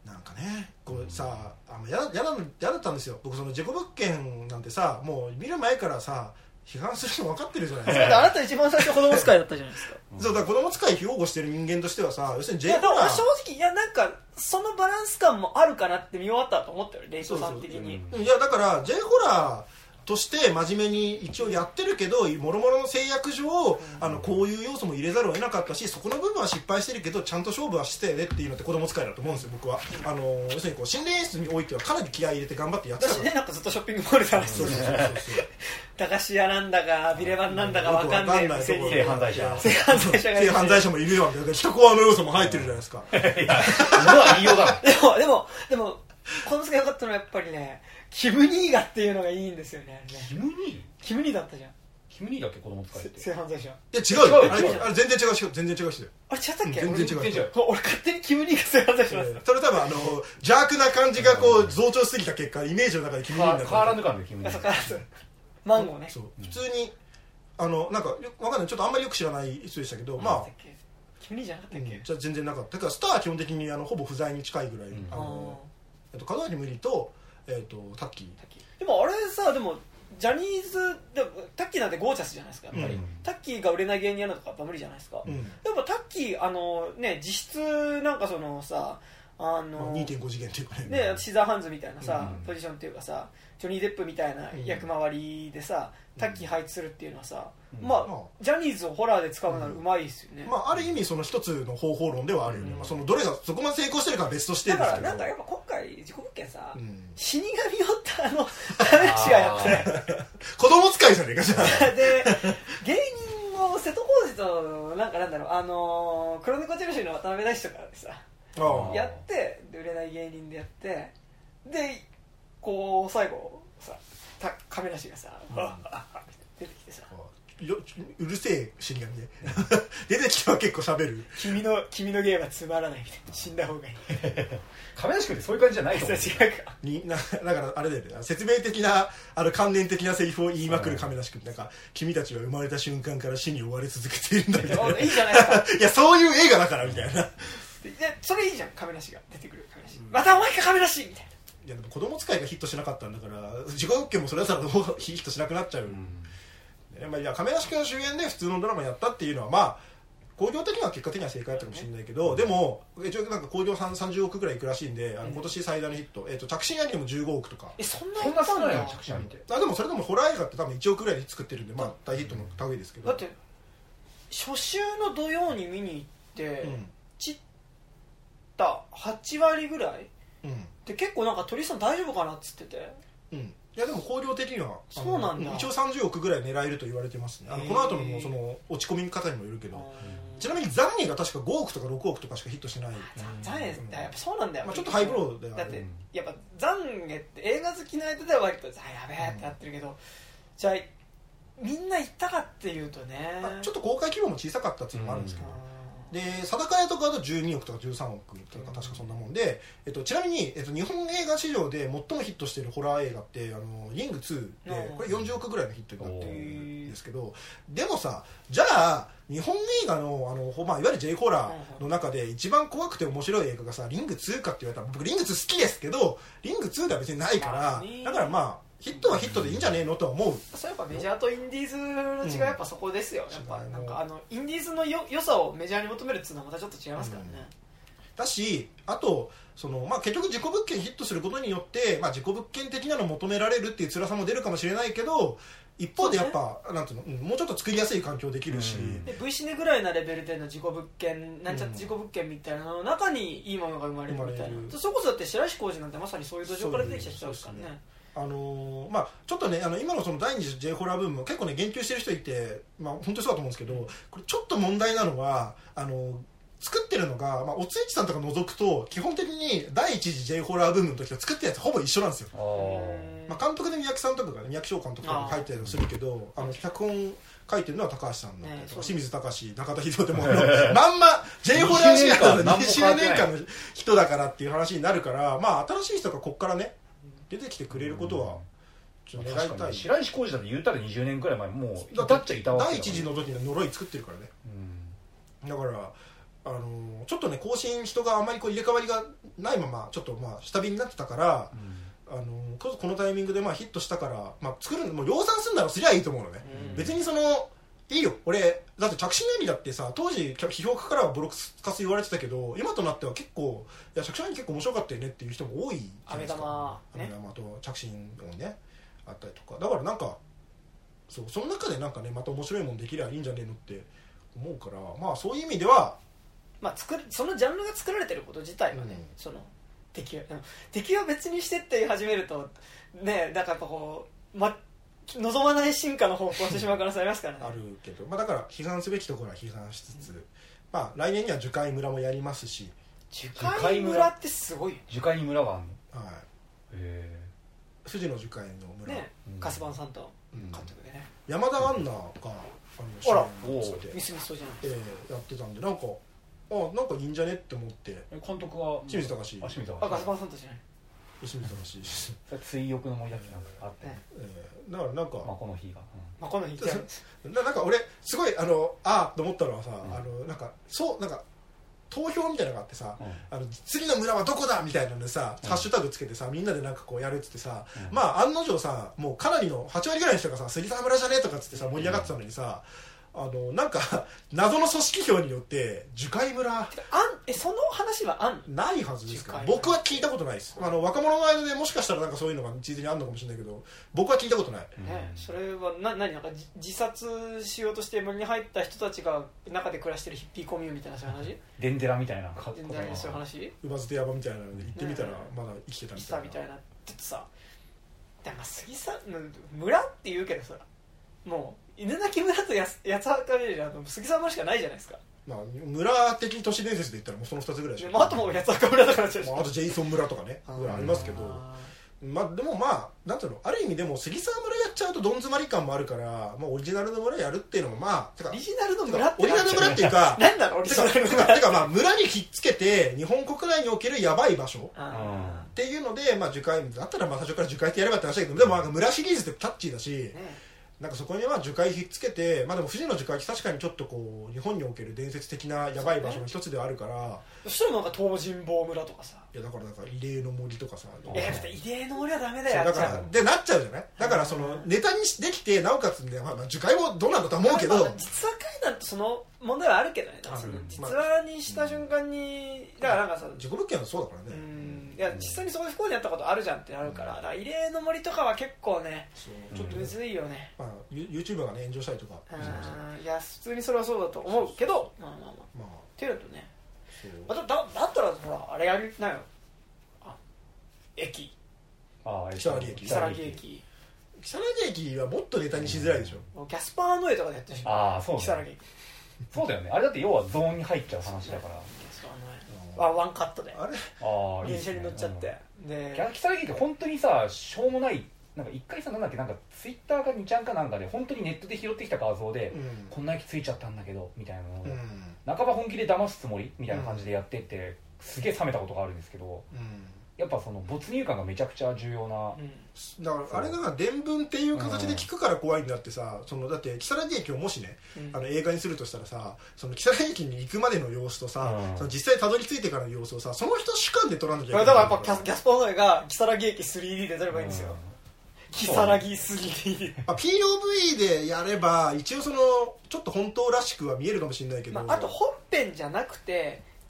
なんかねこうさあのやだやだやだったんですよ僕。その事故物件なんてさもう見る前からさ批判するの分かってるじゃないですかあなた一番最初子供使いだったじゃないですかそうだ、子供使い擁護してる人間としてはさ、要するに J ホラー、いや正直いやなんかそのバランス感もあるかなって見終わったと思ったよレイトさん的に。 いやだから J ホラーとして真面目に一応やってるけどもろもろの制約上、うん、あのこういう要素も入れざるを得なかったしそこの部分は失敗してるけどちゃんと勝負はしてねっていうのって子供使いだと思うんですよ僕は。あの要するにこう心霊演出においてはかなり気合い入れて頑張ってやってたから私ねなんかずっとショッピングモールで話してた駄菓子屋なんだかビレバンなんだか分かんない性犯罪者性犯罪者が性犯罪者もいるような一コアの要素も入ってるじゃないですか。 いや今は言いようだでもでもでもこの使い良かったのはやっぱりねキムニーガっていうのがいいんですよね。 キムニーキムニーだったじゃん。 キムニーだっけ子供使いって性犯罪者。いや違うよ。あれあれ全然違う人全然違う人だよ。 あれ違ったっけ？ 全然違う人。 俺勝手にキムニーが性犯罪者なんですよ。 それ多分あの邪悪な感じがこう増長しすぎた結果イメージの中でキムニーになった。 変わらぬ感でキムニー。 そう変わらず。マンゴーね。 そう普通にあのなんかわかんないちょっとあんまりよく知らない人でしたけどまあ。 キムニーじゃなかったっけ？ じゃ全然なかった。だからスターは基本的にあのほぼ不在に近いぐらいあのえっと門脇麦とえっとタッキー。 でもあれさでもジャニーズでタッキーなんてゴージャスじゃないですかやっぱり、うん、タッキーが売れない芸人やるのとかやっぱ無理じゃないですか、うん、でもタッキーあのね実質なんかそのさあのにてんご 次元っていうかねねシザーハンズみたいなさ、うん、ポジションっていうかさジョニー・デップみたいな役回りでさ、うん、タッキー配置するっていうのはさ、うん、まあ、まあ、ジャニーズをホラーで使うならうまいですよね、 うんまあ、ある意味その一つの方法論ではあるよね、うんまあ、そのどれがそこまで成功してるかは別としてですけどだからなんかやっぱ今回事故物件さ、うん、死神をってあの話がやって子供使いじゃねえかじゃあで芸人を瀬戸康史となんかなんだろうあのー、黒猫ジェルシーの渡辺大志とかでさやってで売れない芸人でやってでこう最後さた亀梨がさ、うん、出てきてさようるせえ死神で出てきては結構喋る君の君の芸はつまらないみたいな死んだ方がいい亀梨君ってそういう感じじゃないと思う違うかになだからあれだよね説明的なあの関連的なセリフを言いまくる亀梨君なんか君たちは生まれた瞬間から死に追われ続けているんだみたいないいじゃないですかいやそういう映画だからみたいなでそれいいじゃん亀梨が出てくる亀梨、うん、またお前か亀梨みたいないやでも子供使いがヒットしなかったんだから事故物件もそれだったらもうヒットしなくなっちゃう、うんまあ、いや亀梨君主演で普通のドラマやったっていうのはまあ興行的には結果的には正解だったかもしれないけど、うん、でも一応なんか興行さんじゅうおくぐらいいくらしいんで、あの今年最大のヒット、えー、と着信アニメもじゅうごおくとかえそんなに少ないの着信アニメってあでもそれでもホラー映画って多分いちおくぐらいで作ってるんでまあ大ヒットの類ですけどだって初週の土曜に見に行って、うん、散ったはちわりぐらい、うん、で結構なんか鳥さん大丈夫かなっつっててうんいやでも興行的にはそうなんだ一応さんじゅうおくぐらい狙えると言われてますねあのこの後のその落ち込み方にもよるけどちなみにザンニが確かごおくとかろくおくとかしかヒットしてないザンニってやっぱそうなんだよ、 まあ、ちょっとハイブローでだってやっぱザンニって映画好きな間では割とやべえってなってるけど、うん、じゃあみんな行ったかっていうとね、 まあ、ちょっと公開規模も小さかったっていうのもあるんですけど、うんで定か屋とかだとじゅうにおくとかじゅうさんおくとか確かそんなもんで、えっと、ちなみに、えっと、日本映画史上で最もヒットしているホラー映画ってあのリングツーでこれよんじゅうおくぐらいのヒットになってるんですけどでもさじゃあ日本映画の、あの、まあ、いわゆる J ホラーの中で一番怖くて面白い映画がさリングツーかって言われたら僕リングツー好きですけどリングツーでは別にないからだからまあヒットはヒットでいいんじゃねえのとは思う。 そうやっぱメジャーとインディーズの違いはやっぱそこですよ、うん、やっぱなんかあのインディーズのよ良さをメジャーに求めるっていうのはまたちょっと違いますからね、うん、 だしあとその、まあ、結局事故物件ヒットすることによって、まあ、事故物件的なのを求められるっていう辛さも出るかもしれないけど一方でやっぱ、ね、なんていうの、うん、もうちょっと作りやすい環境できるし、うん、 で V シネぐらいなレベルでの自己物件なんちゃって自己物件みたいなのの中にいいものが生まれるみたいな、そこそだって白石浩二なんてまさにそういう土壌から出てきた人ですからね。 あのーまあ、ちょっとねあの今のその第二次 J ホラーブームも結構ね言及してる人いて、まあ、本当にそうだと思うんですけど、これちょっと問題なのはあのー作ってるのが、まあ、おついちさんとか除くと基本的に第一次 J ホラーブームの時と作ってるやつほぼ一緒なんですよ。まあ、監督で三宅さんとかが、ね、三宅翔監督とか書いてたりするけど、あの脚本書いてるのは高橋さんだったりとか、ね、清水隆中田秀夫でもまんま J ホラーシリーズのにじゅうねんかんの人だからっていう話になるから、まあ、新しい人がここからね出てきてくれることはちょっと願いたい。 白石浩二だって言うたらにじゅうねんくらい前もういたっちゃいたわけだから、ね、 第一次の時に呪い作ってるからね、うん、だからあのー、ちょっとね更新人があんまりこう入れ替わりがないままちょっとまあ下火になってたから、うん、あのー、このタイミングでまあヒットしたから、まあ、作るのも量産するならすりゃいいと思うのね、うん、別にそのいいよ俺だって着信演技だってさ当時批評家からはボロクカス言われてたけど今となっては結構いや着信演技結構面白かったよねっていう人も多いじゃないですか。 飴玉、 ね、飴玉と着信音ねあったりとかだからなんかそうその中でなんかねまた面白いもんできればいいんじゃねえのって思うからまあそういう意味ではまあ、作るそのジャンルが作られてること自体はね、うん、その敵は敵は別にしてって言い始めるとねだからこう、ま、望まない進化の方向してしまう可能性ありますからねあるけど、まあ、だから批判すべきところは批判しつつ、うんまあ、来年には樹海村もやりますし樹海村ってすごいよ樹海に村があるの、 はい、 へ富士の樹海の村ねカスバンさんと監督でね、 うん、山田アンナがあのあらミスミスとじゃなくて、えー、やってたんでなんかあなんかいいんじゃねって思って監督は清水隆あ清水隆あガスパンさんとじゃない清水隆追憶の思い出なんかあって、ねえー、だからなんかまあこの日が、 うん、まあこの日ななんか俺すごいあのあーと思ったのはさ、うん、あのなんかそうなんか投票みたいなのがあってさ、うん、あの次の村はどこだみたいなのでさ、うん、ハッシュタグつけてさみんなでなんかこうやるっつってさ、うん、まあ案の定さもうかなりのはちわりぐらいの人がさ杉沢村じゃねえとかっつってさ盛り上がってたのにさ、うん、あのなんか謎の組織票によって樹海村あんえその話はあんないはずですから僕は聞いたことないです。あの若者の間でもしかしたらなんかそういうのがついでにあるのかもしれないけど僕は聞いたことない、 ね、それはな何なんか自殺しようとして森に入った人たちが中で暮らしてるヒッピーコミュみたいなそういう話デンデラみたいなデンデラのそういう話ウバズテヤバみたいなので行ってみたらまだ生きてたみたいな、 みたいなってさだから杉さ村って言うけどさもう犬鳴村とやつ八幡レじゃ杉沢村しかないじゃないですか。 まあ、村的都市伝説で言ったらもうそのふたつぐらいしか、 まあ、あともう八幡村だからじゃないですか、 まあ、あとジェイソン村とかねぐらいありますけどまあでもまあなんていうのある意味でも杉沢村やっちゃうとどん詰まり感もあるから、まあ、オリジナルの村やるっていうのもまあてかオリジナルの村ってオリジナルの村っていうか何なのオリジナルの村てかまあ村にひっつけて日本国内におけるやばい場所っていうので、まあ、樹海だったらまあ最初から樹海ってやればって話だけどでもなんか村シリーズってキャッチーだし、ねなんかそこには樹海ひっつけて、まあ、でも富士の樹海って確かにちょっとこう日本における伝説的なやばい場所の一つではあるから、 そしたらなんか東尋坊村とかさいやだからなんか慰霊の森とかさいや慰霊の森はダメだよだからでなっちゃうじゃないだからそのネタにできてなおかつね、まあ、樹海もどうなんだと思うけど、まあ、 実話会なんてその問題はあるけどね実話にした瞬間にだからなんかさ事故物件はそうだからねうんいや実際にそこで不幸になったことあるじゃんってなるから、だから慰霊の森とかは結構ねちょっとむずいよね、 まあ、YouTuber がね炎上したりとかいや普通にそれはそうだと思うけどまあまあまあ、まあ、っていうのとねだ, だ, だったらほらあれやりなよあ駅ああ木更木駅木更木駅木更木駅はもっとネタにしづらいでしょ、 うん、キャスパーノエとかでやってるしああそう木更木そうだよねあれだって要はゾーンに入っちゃう話だからあワンカットであれあ電車に乗っちゃって、うん、で木更木って本当にさしょうもないなんか一回さなんだっけなんかツイッターかにちゃんかなんかで本当にネットで拾ってきた画像で、うん、こんな駅ついちゃったんだけどみたいなのを、うん、半ば本気で騙すつもりみたいな感じでやってって、うん、すげえ冷めたことがあるんですけど、うん、やっぱその没入感がめちゃくちゃ重要な、 うん、だからあれが伝聞っていう形で聞くから怖いんだってさ、うん、そのだって木更木駅をもしね、うん、あの映画にするとしたらさその木更木駅に行くまでの様子とさ、うん、その実際たどり着いてからの様子をさその人主観で撮らなきゃいけないだからやっぱキャスパーノエが木更木駅 スリーディー で撮ればいいんですよ、うん木更木 スリーディーあ ピーオーブイ でやれば一応そのちょっと本当らしくは見えるかもしれないけど、 まあ、あと本編じゃなくて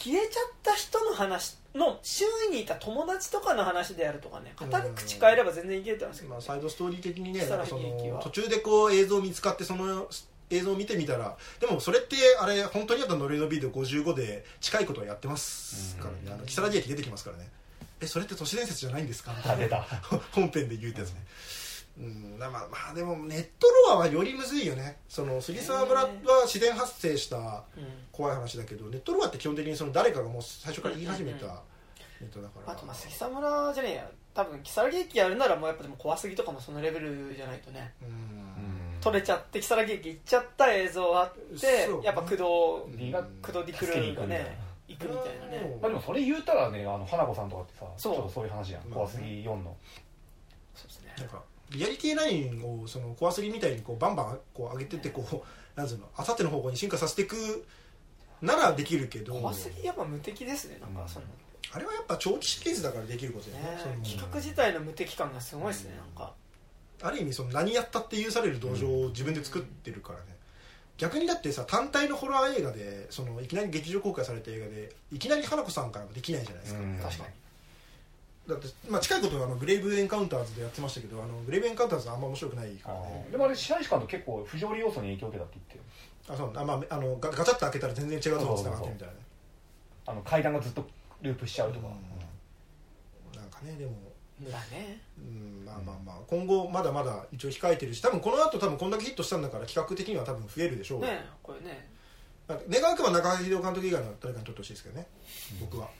消えちゃった人の話の周囲にいた友達とかの話であるとかね、語り口変えれば全然いけると思うんですけど、ね、 まあ、サイドストーリー的にね、 如月そのは途中でこう映像見つかってその映像を見てみたら、でもそれってあれ本当にあったノレノビデオごじゅうごで近いことをやってますからね、あの如月駅出てきますからね。えそれって都市伝説じゃないんですかみたいな本編で言うってやつね。うん、まあまあでもネットロアはよりむずいよね。その杉沢村は自然発生した怖い話だけど、ネットロアって基本的にその誰かがもう最初から言い始めたネタだから。 あとまあ杉沢村じゃねえや、多分如月駅やるならもうやっぱでも怖すぎとかもそのレベルじゃないとね、うん、撮れちゃって如月駅行っちゃった映像あって、やっぱ工藤工藤ディクルーがね行くみたいなね。 まあでもそれ言うたらね、あの花子さんとかってさ、ちょっとそういう話やん、怖すぎよんの。 そうですね。 なんかリアリティラインをその怖すぎみたいにこうバンバンこう上げてってこうなんつうのあさっての方向に進化させていくならできるけど、 怖すぎやっぱ無敵ですね。なんかそのあれはやっぱ長期シリーズだからできることだよね。その企画自体の無敵感がすごいですね。なんかある意味その何やったって許される道場を自分で作ってるからね。逆にだってさ、単体のホラー映画でそのいきなり劇場公開された映画でいきなり花子さんからもできないじゃないですか。 確かに。 だって、まあ、近いことはあのグレイブエンカウンターズでやってましたけど、あのグレイブエンカウンターズはあんま面白くないからね。 でもあれ白石監督結構不条理要素に影響を受けたって言ってる。 あ、そう、あ、まあ、あの ガ, ガチャッと開けたら全然違うところに繋がってみたいなね。 あの階段がずっとループしちゃうとか、 うん、なんかね、でもだね、 うん、まあまあまあ今後まだまだ一応控えてるし、多分この後多分こんだけヒットしたんだから企画的には多分増えるでしょうね。これね、 願わくば中井秀夫監督以外の誰かに撮ってほしいですけどね、僕は。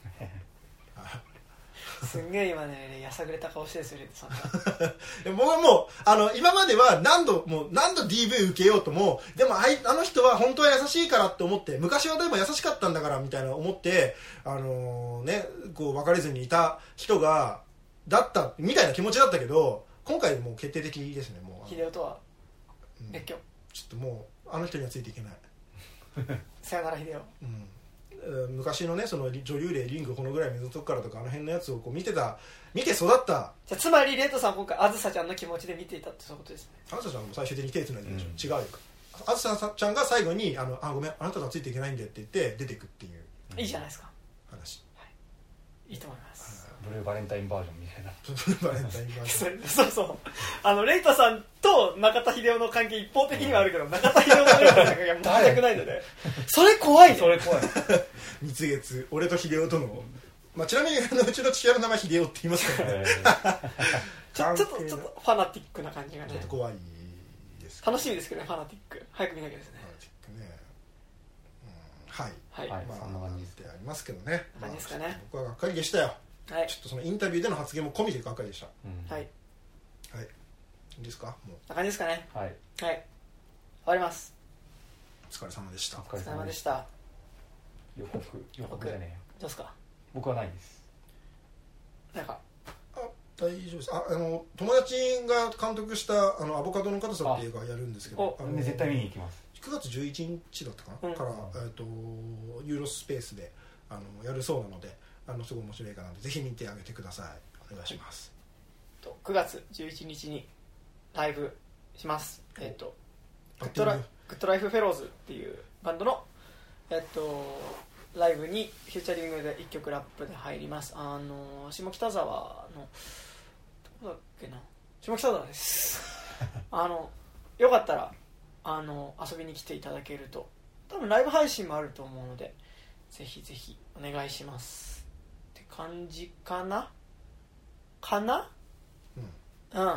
すんげえ今ねやさぐれた顔してるんですよレッドさんが。 僕はもうあの今までは何度もう何度 ディーブイ 受けようとも、でもあいあの人は本当は優しいからって思って、昔はでも優しかったんだからみたいな思って、あのー、ねこう別れずにいた人がだったみたいな気持ちだったけど、今回もう決定的ですね。もう秀夫とは別居、うん、 ちょっともうあの人にはついていけない。 さよなら秀夫。うん、 昔のねその女優霊リングこのぐらい水のとこからとかあの辺のやつをこう見てた見て育った。 じゃつまりレッドさん今回あずさちゃんの気持ちで見ていたってそういうことですね。 あずさちゃんも最終的に手つないでるでしょ、うん、違うよ。あずさちゃんが最後にあのあごめんあなたとはついていけないんでって言って出てくっていう、 うん、いいじゃないですか話、 はい、いいと思います。 ブルーバレンタインバージョンみたいな。 ブルーバレンタインバージョンそうそう、あのレイトさんと中田秀夫の関係一方的にはあるけど、うん、中田秀夫とレイトさんが全くないのでそれ怖いね。 それ怖い。 蜜月俺と秀夫との、まあ、ちなみにあのうちの父親の名前秀夫って言いますからね。 ちょ, ちょっとちょっとファナティックな感じがね、 ちょっと怖いです、 楽しみですけどね。ファナティック早く見なきゃですね。 ファナティックね、うん、はい、 はい、 まあ、 そんな感じでありますけどね。 感じですかね、まあ、 僕はがっかりでしたよ。 はい、 ちょっとそのインタビューでの発言も込みでがっかりでした、うん、 はいはい、いいですか。もうな感じですかね。 はい、 はい、終わります。 お疲れ様でした。 お疲れ様でした。 予告予告じゃねえよ。 どうですか。 僕はないです。 なんかあ大丈夫です。ああの友達が監督したあのアボカドの硬さっていう映画やるんですけど、 あの絶対見に行きます。 くがつじゅういちにちだったかな、うん、から、えー、とユーロスペースであのやるそうなので、あのすごい面白い映画なのでぜひ見てあげてください。お願いします。 くがつじゅういちにちにライブします。えっ、ー、とグッドライ、グッドライフフェローズっていうバンドのえっ、ー、とライブにフューチャリングでいっきょくラップで入ります。あの下北沢のどこだっけな、下北沢ですあのよかったらあの遊びに来ていただけると、多分ライブ配信もあると思うのでぜひぜひお願いしますって感じかなかなうん、うん、はい、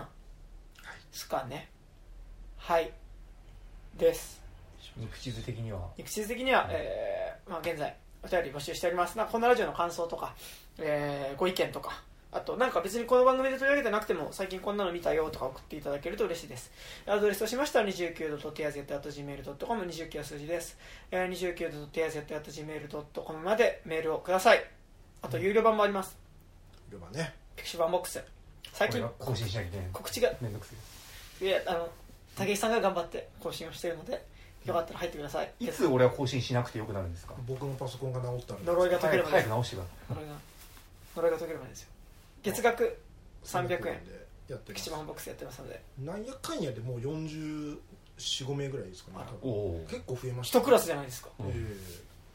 すかね。はいです。 肉地図的には肉地図的には、えーまあ、現在お便り募集しております。なんかこのラジオの感想とか、えー、ご意見とか、あとなんか別にこの番組で取り上げてなくても最近こんなの見たよとか送っていただけると嬉しいです。アドレスとしましては にじゅうきゅうドットティアゼットアットジーメールドットコム にじゅうきゅうは数字です、えー、にじゅうきゅうドットティアゼットアットジーメールドットコム までメールをください。あと有料版もあります。 有料版ね、 ピクシブ版ボックス最近更新しなきゃいけない告知がめんどくさい。いや、あの武井さんが頑張って更新をしているのでよかったら入ってください。 いつ俺は更新しなくてよくなるんですか。 僕のパソコンが直ったら呪いが解けるまで、 早く直してください。 呪いが呪いが解けるまでですよ。月額さんびゃくえんでやってます。 吉番ボックスやってますので、 なんやかんやでもうよんじゅうよん、ごめいぐらいですかね。 お結構増えました、 ね、一クラスじゃないですか、 えー、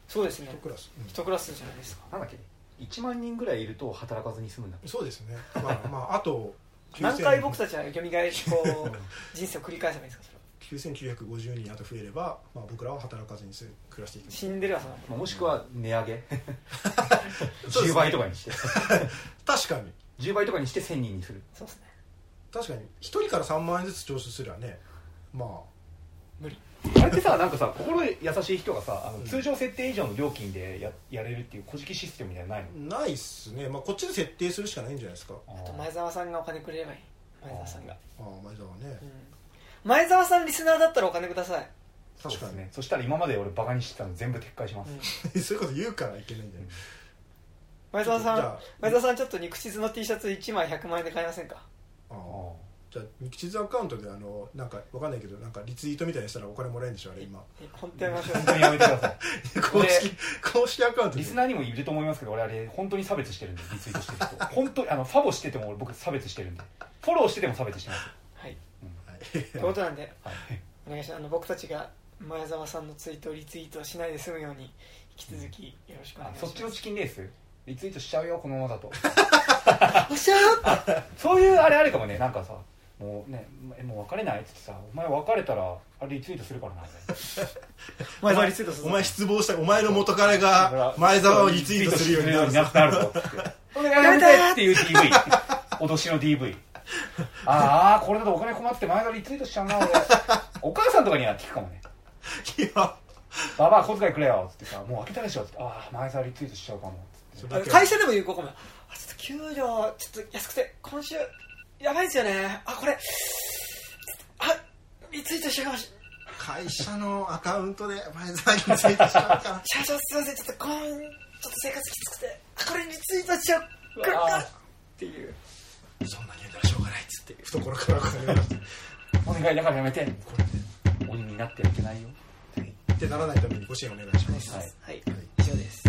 そうですね、 一クラス、うん、 一クラスじゃないですか。 なんだっけいちまん人ぐらいいると働かずに済むんだっけ。 そうですね。まあまああと何回僕たちはよみがえりこう人生を繰り返せばいいんですか。それきゅうせんきゅうひゃくごじゅうにんあと増えれば、まあ、僕らは働かずに暮らしていく。 死んでるわその、 まあ、もしくは値上げじゅうばいとかにして確かにじゅうばいとかにしてせんにんにする。 そうですね。 確かにひとりからさんまんえんずつ徴収すればね、まあ無理。 あれってさ、なんかさ、心優しい人がさ、あの、うん、通常設定以上の料金で や, やれるっていう小敷システムみたいなのないの？ ないっすね。まあこっちで設定するしかないんじゃないですか。 あと前澤さんがお金くれればいい。前澤さんが。ああ前澤ね、 うん、前澤さんリスナーだったらお金ください。 確かにね。そしたら今まで俺バカにしてたの全部撤回します、 うん、そういうこと言うからいけないんだよ、うん、 前澤さん前澤さんちょっと肉地図の T シャツいちまいひゃくまんえんで買いませんか？ ああ、じゃあ肉地図アカウントであのなんかわかんないけどなんかリツイートみたいにしたらお金もらえるんでしょあれ今。 本当やめましょう。 本当にやめてください公式公式アカウントでリスナーにもいると思いますけど俺あれ本当に差別してるんでリツイートしてる人本当にあのファボしてても俺僕差別してるんでフォローしてても差別してます。 はい、うんはい、ということなんで、はい、お願いします。あの僕たちが前澤さんのツイートをリツイートしないで済むように引き続きよろしくお願いします。 そっちのチキンレースリツイートしちゃうよこのままだとしちゃうよそういうあれあるかもね。なんかさもうねもう別れないって言ってさお前別れたらあれリツイートするからな前澤リツイートするお前失望したお前の元彼が前澤をリツイートするようになるぞお願いやめてっていう ディーブイ 脅しの ディーブイ ああこれだとお金困って前澤リツイートしちゃうな俺お母さんとかには聞くかもね。 いやババア小遣いくれよっつってさもう開けたでしょっつってああ前澤リツイートしちゃうかもっつって会社でも言う子かも。あちょっと給料ちょっと安くて今週やばいですよね。あこれあリツイートしちゃうかもしれない。会社のアカウントで前澤リツイートしちゃうから社長すいませんちょっとこんちょっと生活きつくてこれリツイートしちゃうかっていうそんなに言うならしょうがないっつって懐からお金を出してお願いだからやめてこれで鬼になってはいけないよ、 はい、ってならないためにご支援お願いします。 はい、はい、以上です。